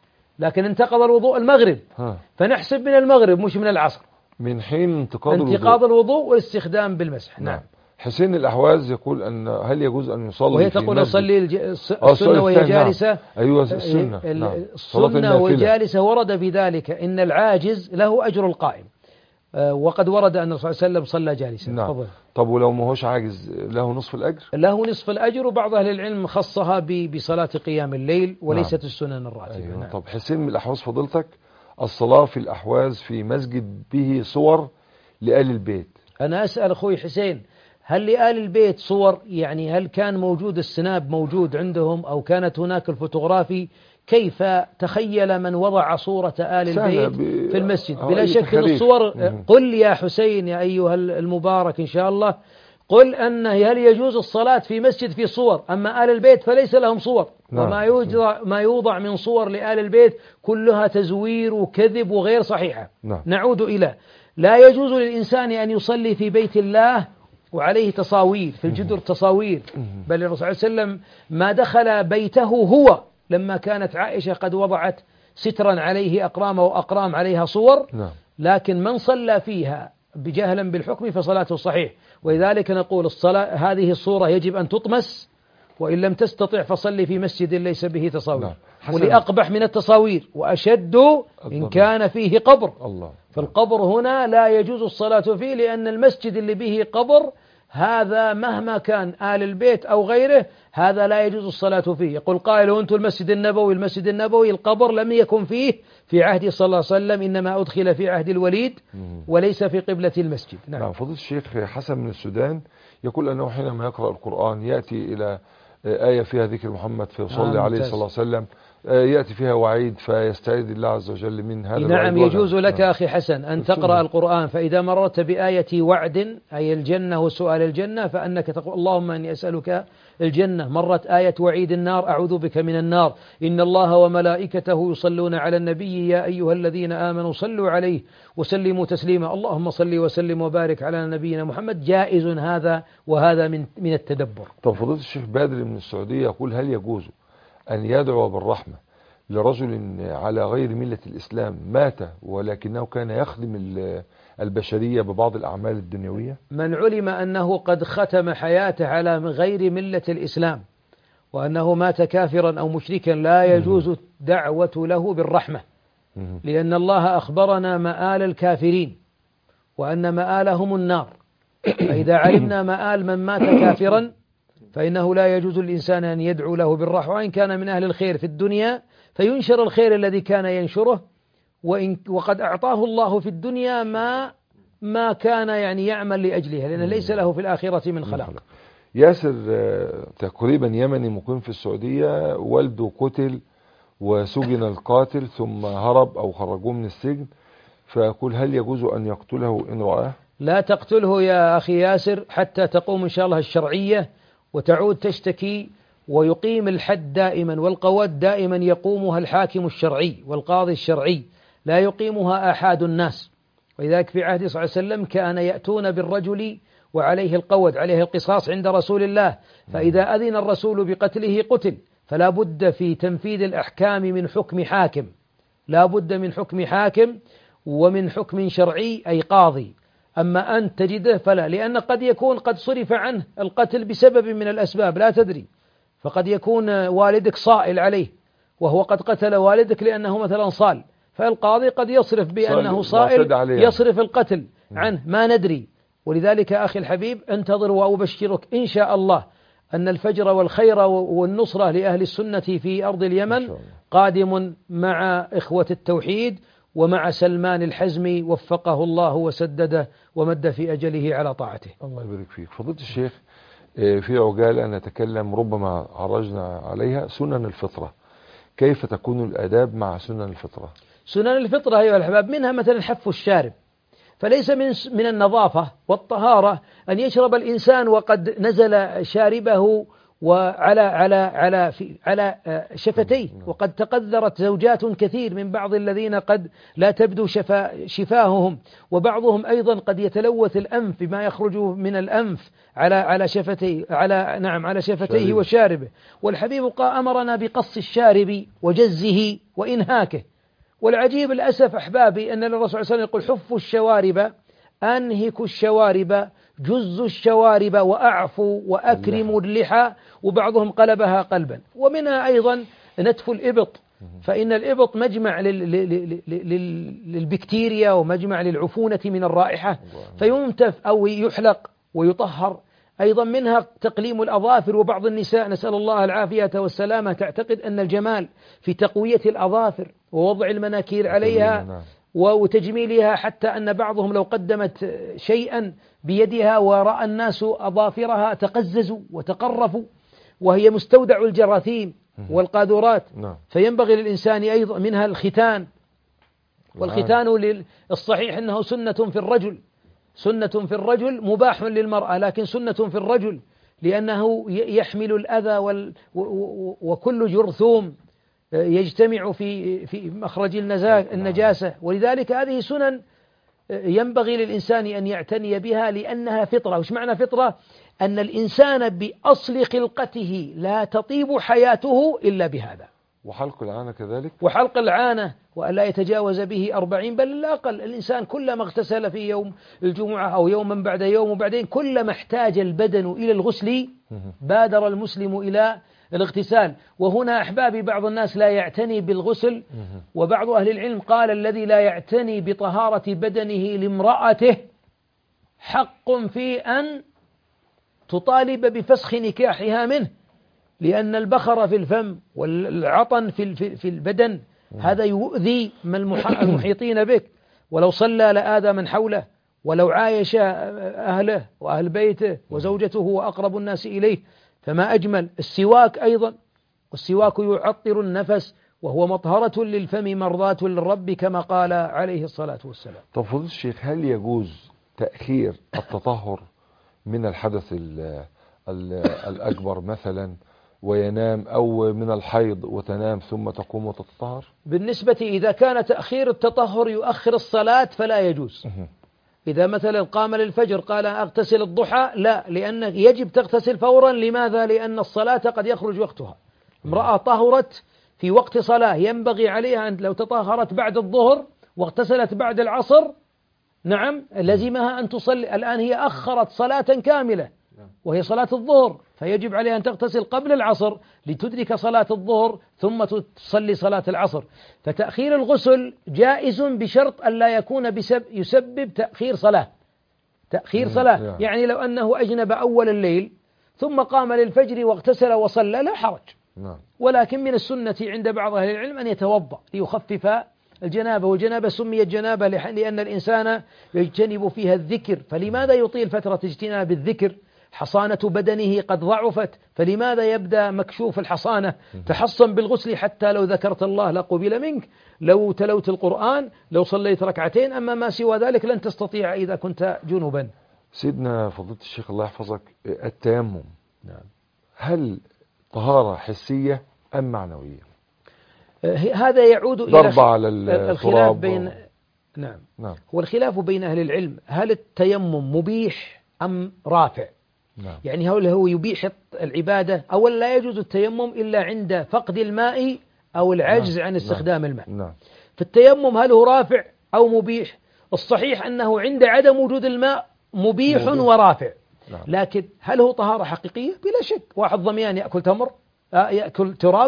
لكن انتقض الوضوء المغرب، ها. فنحسب من المغرب مش من العصر،
من حين انتقاض الوضوء
انتقاض الوضوء والاستخدام بالمسح. نعم, نعم.
حسين الأحواز يقول أن هل يجوز أن يصلي،
وهي تقول أصلي الج... السنة وهي جالسة.
نعم. أيوة السنة.
نعم. السنة والجالسة ورد في ذلك إن العاجز له أجر القائم، أه وقد ورد أن الرسول صلى الله عليه وسلم صلى جالسا.
نعم. فضل. طب ولو ما هوش عاجز له نصف الأجر؟
له نصف الأجر، وبعض أهل العلم خصها ب... بصلاة قيام الليل وليست نعم. السنن الراتبة.
أيوة.
نعم.
طب حسين من الأحواز فضلتك، الصلاة في الأحواز في مسجد به صور لآل البيت.
أنا أسأل أخوي حسين، هل لآل البيت صور؟ يعني هل كان موجود السناب موجود عندهم أو كانت هناك الفوتوغرافي؟ كيف تخيل من وضع صورة آل البيت ب... في المسجد؟ بلا شك الصور. قل يا حسين يا أيها المبارك إن شاء الله، قل أن هل يجوز الصلاة في مسجد في صور؟ أما آل البيت فليس لهم صور. نعم. وما يوضع ما يوضع من صور لآل البيت كلها تزوير وكذب وغير صحيحة.
نعم.
نعود إلى لا يجوز للإنسان أن يصلي في بيت الله وعليه تصاوير في الجدر، تصاوير. بل الرسول صلى الله عليه وسلم ما دخل بيته هو لما كانت عائشة قد وضعت سترا عليه أقرام وأقرام عليها صور. لكن من صلى فيها بجهلا بالحكم فصلاته صحيح. ولذلك نقول الصلاة هذه الصورة يجب أن تطمس، وإن لم تستطع فصلي في مسجد ليس به تصاوير. ولأقبح من التصاوير وأشد إن كان فيه قبر.
الله.
فالقبر هنا لا يجوز الصلاة فيه، لأن المسجد اللي به قبر هذا مهما كان آل البيت أو غيره هذا لا يجوز الصلاة فيه. يقول قائل أنتم المسجد النبوي، المسجد النبوي القبر لم يكن فيه في عهد صلى الله عليه وسلم، إنما أدخل في عهد الوليد وليس في قبلة المسجد.
نعم. نعم. فضيلة الشيخ حسن من السودان يقول أنه حينما يقرأ القرآن يأتي إلى آية فيها ذكر محمد فيصلي آه عليه صلى الله عليه وسلم، يأتي فيها وعيد فيستعيذ الله عز وجل من هذا الوعيد.
نعم يجوز لك أخي حسن أن تقرأ القرآن، فإذا مررت بآية وعد أي الجنة وسؤال الجنة فأنك تقول اللهم أني أسألك الجنة. مرت آية وعيد النار أعوذ بك من النار، إن الله وملائكته يصلون على النبي يا أيها الذين آمنوا صلوا عليه وسلموا تسليما، اللهم صل وسلم وبارك على نبينا محمد. جائز هذا، وهذا من من التدبر.
طب فضيلة الشيخ بدر من السعودية يقول هل يجوز أن يدعو بالرحمة لرجل على غير ملة الإسلام مات ولكنه كان يخدم البشرية ببعض الأعمال الدنيوية؟
من علم أنه قد ختم حياته على غير ملة الإسلام وأنه مات كافرا أو مشركا لا يجوز الدعوة له بالرحمة، لأن الله أخبرنا مآل الكافرين وأن مآلهم النار، فإذا علمنا مآل من مات كافرا فإنه لا يجوز الإنسان أن يدعو له بالرحمة، وإن كان من أهل الخير في الدنيا فينشر الخير الذي كان ينشره، وإن وقد أعطاه الله في الدنيا ما ما كان يعني يعمل لأجلها، لأن ليس له في الآخرة من خلاق.
ياسر تقريبا يمني مقيم في السعودية، والده قتل وسجن القاتل ثم هرب أو خرجوه من السجن، فيقول هل يجوز أن يقتله إن رآه؟
لا تقتله يا أخي ياسر حتى تقوم إن شاء الله الشرعية وتعود تشتكي، ويقيم الحد دائما، والقواد دائما يقومها الحاكم الشرعي والقاضي الشرعي، لا يقيمها أحد الناس. ولذلك في عهد صلى الله عليه وسلم كان يأتون بالرجل وعليه القود، عليه القصاص عند رسول الله، فإذا أذن الرسول بقتله قتل. فلا بد في تنفيذ الأحكام من حكم حاكم، لا بد من حكم حاكم ومن حكم شرعي أي قاضي. أما أن تجده فلا، لأن قد يكون قد صرف عنه القتل بسبب من الأسباب لا تدري، فقد يكون والدك صائل عليه وهو قد قتل والدك لأنه مثلا صال، فالقاضي قد يصرف بأنه صائل يصرف القتل عنه، ما ندري. ولذلك أخي الحبيب انتظر وأبشرك إن شاء الله أن الفجر والخير والنصرة لأهل السنة في أرض اليمن قادم مع إخوة التوحيد ومع سلمان الحزمي وفقه الله وسدده ومد في أجله على طاعته.
الله يبارك فيك. فضيلة الشيخ في عجالة نتكلم ربما عرجنا عليها سنن الفطرة، كيف تكون الآداب مع سنن الفطرة؟
سنن الفطرة أيها الأحباب منها مثلا حف الشارب، فليس من من النظافة والطهارة أن يشرب الإنسان وقد نزل شاربه وعلى على على في على شفتيه، وقد تقذرت زوجات كثير من بعض الذين قد لا تبدو شفا شفاههم، وبعضهم أيضا قد يتلوث الأنف بما يخرج من الأنف على على شفتيه على نعم على شفتيه وشاربه. والحبيب أمرنا بقص الشارب وجزه وإنهاكه. والعجيب الأسف أحبابي أن الرسول صلى الله عليه وسلم يقول حفوا الشوارب، أنهكوا الشوارب، جزوا الشوارب، وأعفوا وأكرموا اللحى، وبعضهم قلبها قلبا. ومنها أيضا نتف الإبط، فإن الإبط مجمع للبكتيريا ومجمع للعفونة من الرائحة، فينتف أو يحلق ويطهر. أيضا منها تقليم الأظافر، وبعض النساء نسأل الله العافية والسلامة تعتقد أن الجمال في تقوية الأظافر ووضع المناكير عليها وتجميلها، حتى أن بعضهم لو قدمت شيئا بيدها ورأى الناس أظافرها تقززوا وتقرفوا، وهي مستودع الجراثيم والقاذورات. فينبغي للإنسان أيضا منها الختان، والختان الصحيح أنه سنة في الرجل، سنة في الرجل مباح للمرأة، لكن سنة في الرجل لأنه يحمل الأذى وكل جرثوم يجتمع في في مخرج النجاسة، ولذلك هذه سنن ينبغي للإنسان أن يعتني بها لأنها فطرة. وش معنى فطرة؟ أن الإنسان بأصل خلقته لا تطيب حياته إلا بهذا.
وحلق العانة كذلك،
وحلق العانة وألا يتجاوز به أربعين بل لا أقل. الإنسان كلما اغتسل في يوم الجمعة أو يوما بعد يوم وبعدين كلما احتاج البدن إلى الغسل بادر المسلم إلى الاغتسال. وهنا أحبابي بعض الناس لا يعتني بالغسل، وبعض أهل العلم قال الذي لا يعتني بطهارة بدنه لامرأته حق في أن تطالب بفسخ نكاحها منه، لأن البخر في الفم والعطن في في البدن هذا يؤذي المحيطين بك، ولو صلى لآذى من حوله، ولو عايش أهله وأهل بيته وزوجته وأقرب الناس إليه. فما أجمل السواك أيضا، والسواك يعطر النفس وهو مطهرة للفم مرضاة للرب كما قال عليه الصلاة والسلام.
طب فضيلة الشيخ، هل يجوز تأخير التطهر من الحدث ال ال الأكبر مثلا وينام، أو من الحيض وتنام ثم تقوم وتتطهر؟
بالنسبة إذا كان تأخير التطهر يؤخر الصلاة فلا يجوز. إذا مثلا قام للفجر قال أغتسل الضحى، لا، لأن يجب تغتسل فورا. لماذا؟ لأن الصلاة قد يخرج وقتها. امرأة طهرت في وقت صلاة ينبغي عليها أن لو تطهرت بعد الظهر واغتسلت بعد العصر، نعم، لزمها أن تصلي. الآن هي أخرت صلاة كاملة وهي صلاة الظهر، فيجب عليها أن تغتسل قبل العصر لتدرك صلاة الظهر ثم تصلي صلاة العصر. فتأخير الغسل جائز بشرط أن لا يكون بسبب يسبب تأخير صلاة. تأخير صلاة يعني لو أنه أجنب أول الليل ثم قام للفجر واغتسل وصلى لا حرج. ولكن من السنة عند بعض أهل العلم أن يتوضأ ليخفف الجنابة، والجنابة سميت جنابة لأن الإنسان يجتنب فيها الذكر. فلماذا يطيل فترة اجتناب الذكر؟ حصانة بدنه قد ضعفت، فلماذا يبدأ مكشوف الحصانة؟ تحصن بالغسل حتى لو ذكرت الله لقبل منك، لو تلوت القرآن، لو صليت ركعتين، أما ما سوى ذلك لن تستطيع إذا كنت جنوبا.
سيدنا فضيلة الشيخ الله يحفظك، التيمم هل طهارة حسية أم معنوية؟
هذا يعود إلى
ضرب على
الخلاف بين و... نعم.
نعم
هو الخلاف بين أهل العلم، هل التيمم مبيح أم رافع؟
نعم.
يعني هل هو يبيح العبادة؟ أولا لا يجوز التيمم إلا عند فقد الماء أو العجز
نعم.
عن استخدام الماء.
نعم.
فالتيمم هل هو رافع أو مبيح؟ الصحيح أنه عند عدم وجود الماء مبيح, مبيح. ورافع.
نعم.
لكن هل هو طهارة حقيقية؟ بلا شك. واحد ضميان يأكل تمر، يأكل تراب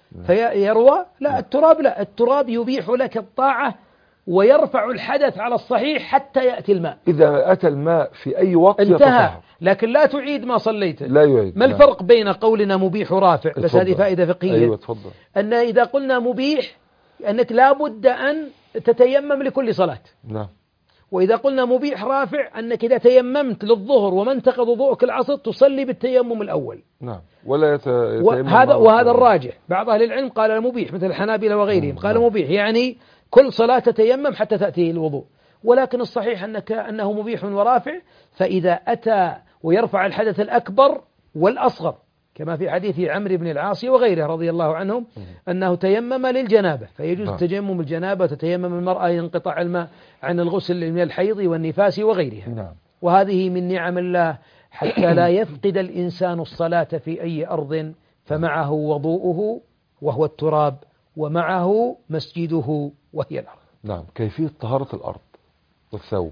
فيروى، لا، التراب لا، التراب يبيح لك الطاعة ويرفع الحدث على الصحيح حتى يأتي الماء.
إذا أتى الماء في أي وقت
انتهى،
يتطهر.
لكن لا تعيد ما صليته.
لا يعيد.
ما الفرق بين قولنا مبيح ورافع؟ بس هذه فائدة فقهية.
أيوة تفضل.
أن إذا قلنا مبيح أنك لا بد أن تتيمم لكل صلاة.
نعم.
وإذا قلنا مبيح رافع أنك إذا تيممت للظهر وما انتقض وضوءك العصر تصلي بالتيمم الأول.
نعم. ولا يتيمم.
وهذا وهذا الراجح. بعض أهل العلم قال مبيح مثل الحنابلة وغيرهم، قال مبيح يعني كل صلاة تتيمم حتى تأتي الوضوء. ولكن الصحيح أنك أنه مبيح ورافع، فإذا أتى ويرفع الحدث الأكبر والأصغر كما في حديث عمرو بن العاص وغيره رضي الله عنهم أنه تيمم للجنابة، فيجوز تيمم الجنابة، تتيمم المرأة ينقطع الماء عن الغسل من الحيض والنفاس وغيرها.
نعم.
وهذه من نعم الله حتى لا يفقد الإنسان الصلاة في أي أرض، فمعه وضوءه وهو التراب، ومعه مسجده وهي الأرض.
نعم. كيفية طهارة الأرض والثوب؟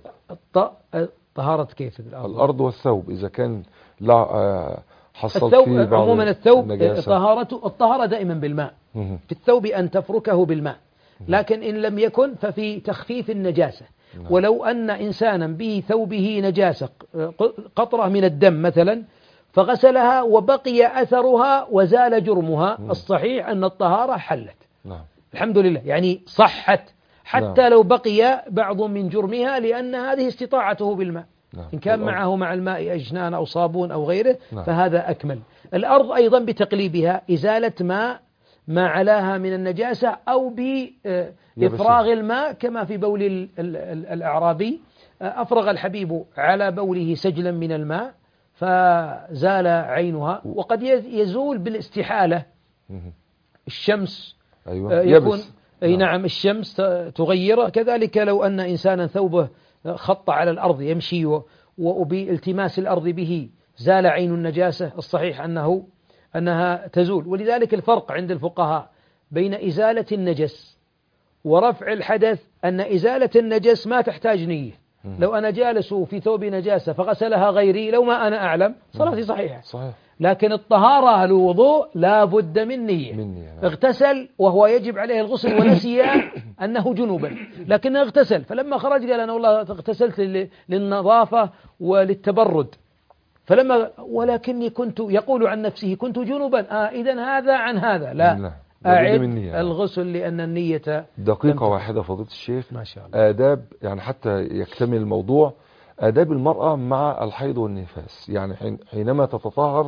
طهارة كيف الأرض؟
الأرض والثوب إذا كان لا حصلت
الثوب
فيه بعض
عموما الثوب
النجاسة.
طهارته الطهارة دائما بالماء. في الثوب أن تفركه بالماء، لكن إن لم يكن ففي تخفيف النجاسة. ولو أن إنسانا به ثوبه نجاسة قطرة من الدم مثلا فغسلها وبقي أثرها وزال جرمها، الصحيح أن الطهارة حلت.
نعم.
الحمد لله، يعني صحت حتى
نعم.
لو بقي بعض من جرمها، لأن هذه استطاعته بالماء.
نعم.
إن كان معه مع الماء أجنان أو صابون أو غيره
نعم.
فهذا أكمل. الأرض أيضا بتقليبها إزالة ما ما علاها من النجاسة أو بإفراغ الماء كما في بول ال ال ال الأعرابي، أفرغ الحبيب على بوله سجلا من الماء فزال عينها. وقد يزول بالاستحالة، الشمس
أيوة.
يكون
يبس.
أي نعم الشمس تغيره. كذلك لو أن إنسانا ثوبه خط على الأرض يمشي وبالتماس الأرض به زال عين النجاسة، الصحيح أنه أنها تزول. ولذلك الفرق عند الفقهاء بين إزالة النجس ورفع الحدث أن إزالة النجس ما تحتاج نية. لو أنا جالس في ثوب نجاسة فغسلها غيري لو ما أنا أعلم صلاتي صحيحة.
صحيح.
لكن الطهارة الوضوء لا بد من نية.
من نية.
اغتسل وهو يجب عليه الغسل ونسي أنه جنوبا، لكنه اغتسل، فلما خرج قال أنا والله اغتسلت للنظافة وللتبرد، فلما ولكني كنت يقول عن نفسه كنت جنوبا. آه إذن هذا عن هذا لا, لا. أعد الغسل لأن النية.
دقيقة واحدة فضيلة الشيخ.
ما شاء الله.
آداب يعني حتى يكتمل الموضوع، آداب المرأة مع الحيض والنفاس، يعني حينما تتطهر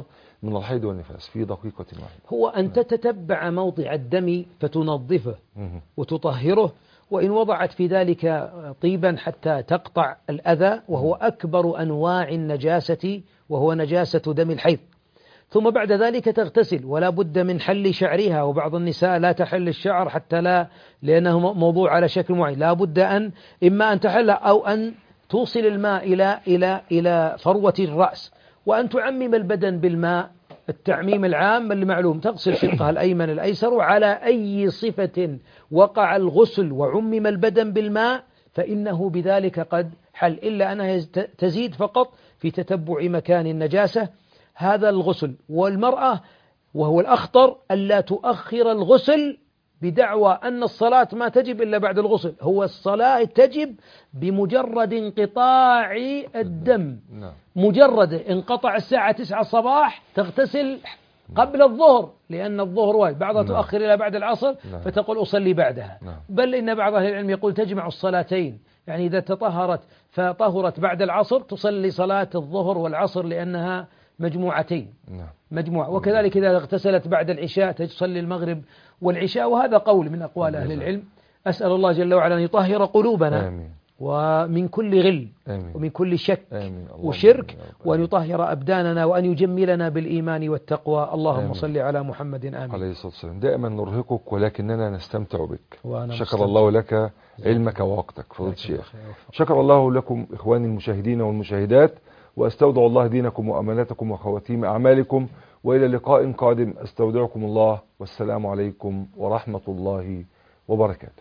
من الحيض والنفاس في دقيقة واحدة.
هو أن تتتبع موضع الدم فتنظفه وتطهره، وإن وضعت في ذلك طيبا حتى تقطع الأذى، وهو أكبر أنواع النجاسة وهو نجاسة دم الحيض. ثم بعد ذلك تغتسل، ولا بد من حل شعرها، وبعض النساء لا تحل الشعر حتى لا، لأنه موضوع على شكل معين، لا بد أن إما أن تحل أو أن توصل الماء إلى إلى إلى فروة الرأس، وأن تعمم البدن بالماء التعميم العام اللي معلوم، تغسل شقها الأيمن الأيسر، وعلى أي صفة وقع الغسل وعمم البدن بالماء فإنه بذلك قد حل، إلا أنها تزيد فقط في تتبع مكان النجاسة هذا الغسل. والمرأة وهو الأخطر ألا تؤخر الغسل بدعوى أن الصلاة ما تجب إلا بعد الغسل، هو الصلاة تجب بمجرد انقطاع الدم، مجرد انقطع الساعة تسعة الصباح تغتسل قبل الظهر، لأن الظهر واجب، بعضها تؤخر إلى بعد العصر فتقول أصلي بعدها، بل إن بعض أهل العلم يقول تجمع الصلاتين، يعني إذا تطهرت فطهرت بعد العصر تصلي صلاة الظهر والعصر لأنها مجموعتين مجموعة. وكذلك إذا اغتسلت بعد العشاء تصلي المغرب والعشاء، وهذا قول من أقوال أهل العلم. أسأل الله جل وعلا أن يطهر قلوبنا آمين. ومن كل غل آمين. ومن كل شك آمين. وشرك، وأن يطهر أبداننا وأن يجملنا بالإيمان والتقوى. اللهم صل على محمد آمين
عليه الصلاة والسلام. دائما نرهقك ولكننا نستمتع بك. شكر الله لك علمك ووقتك فضيلة الشيخ. شكر الله لكم إخواني المشاهدين والمشاهدات، وأستودع الله دينكم وأماناتكم وخواتيم أعمالكم، وإلى لقاء قادم أستودعكم الله، والسلام عليكم ورحمة الله وبركاته.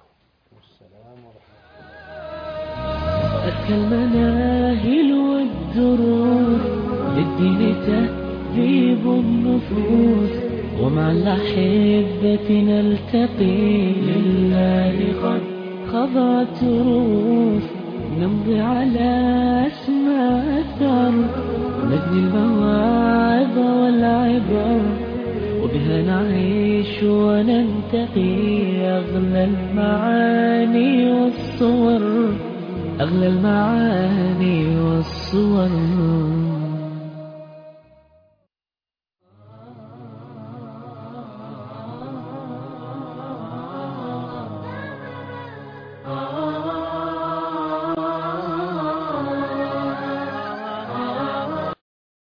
أزكى المناهل والدروس للدين تهذيب النفوس، ومع الأحبة نلتقي لله قد خضعت رؤوس، نمضي على أسماء الثار نبني المواعظ والعبر، وبها نعيش وننتقي أغلى المعاني والصور، أغلى المعاني والصور.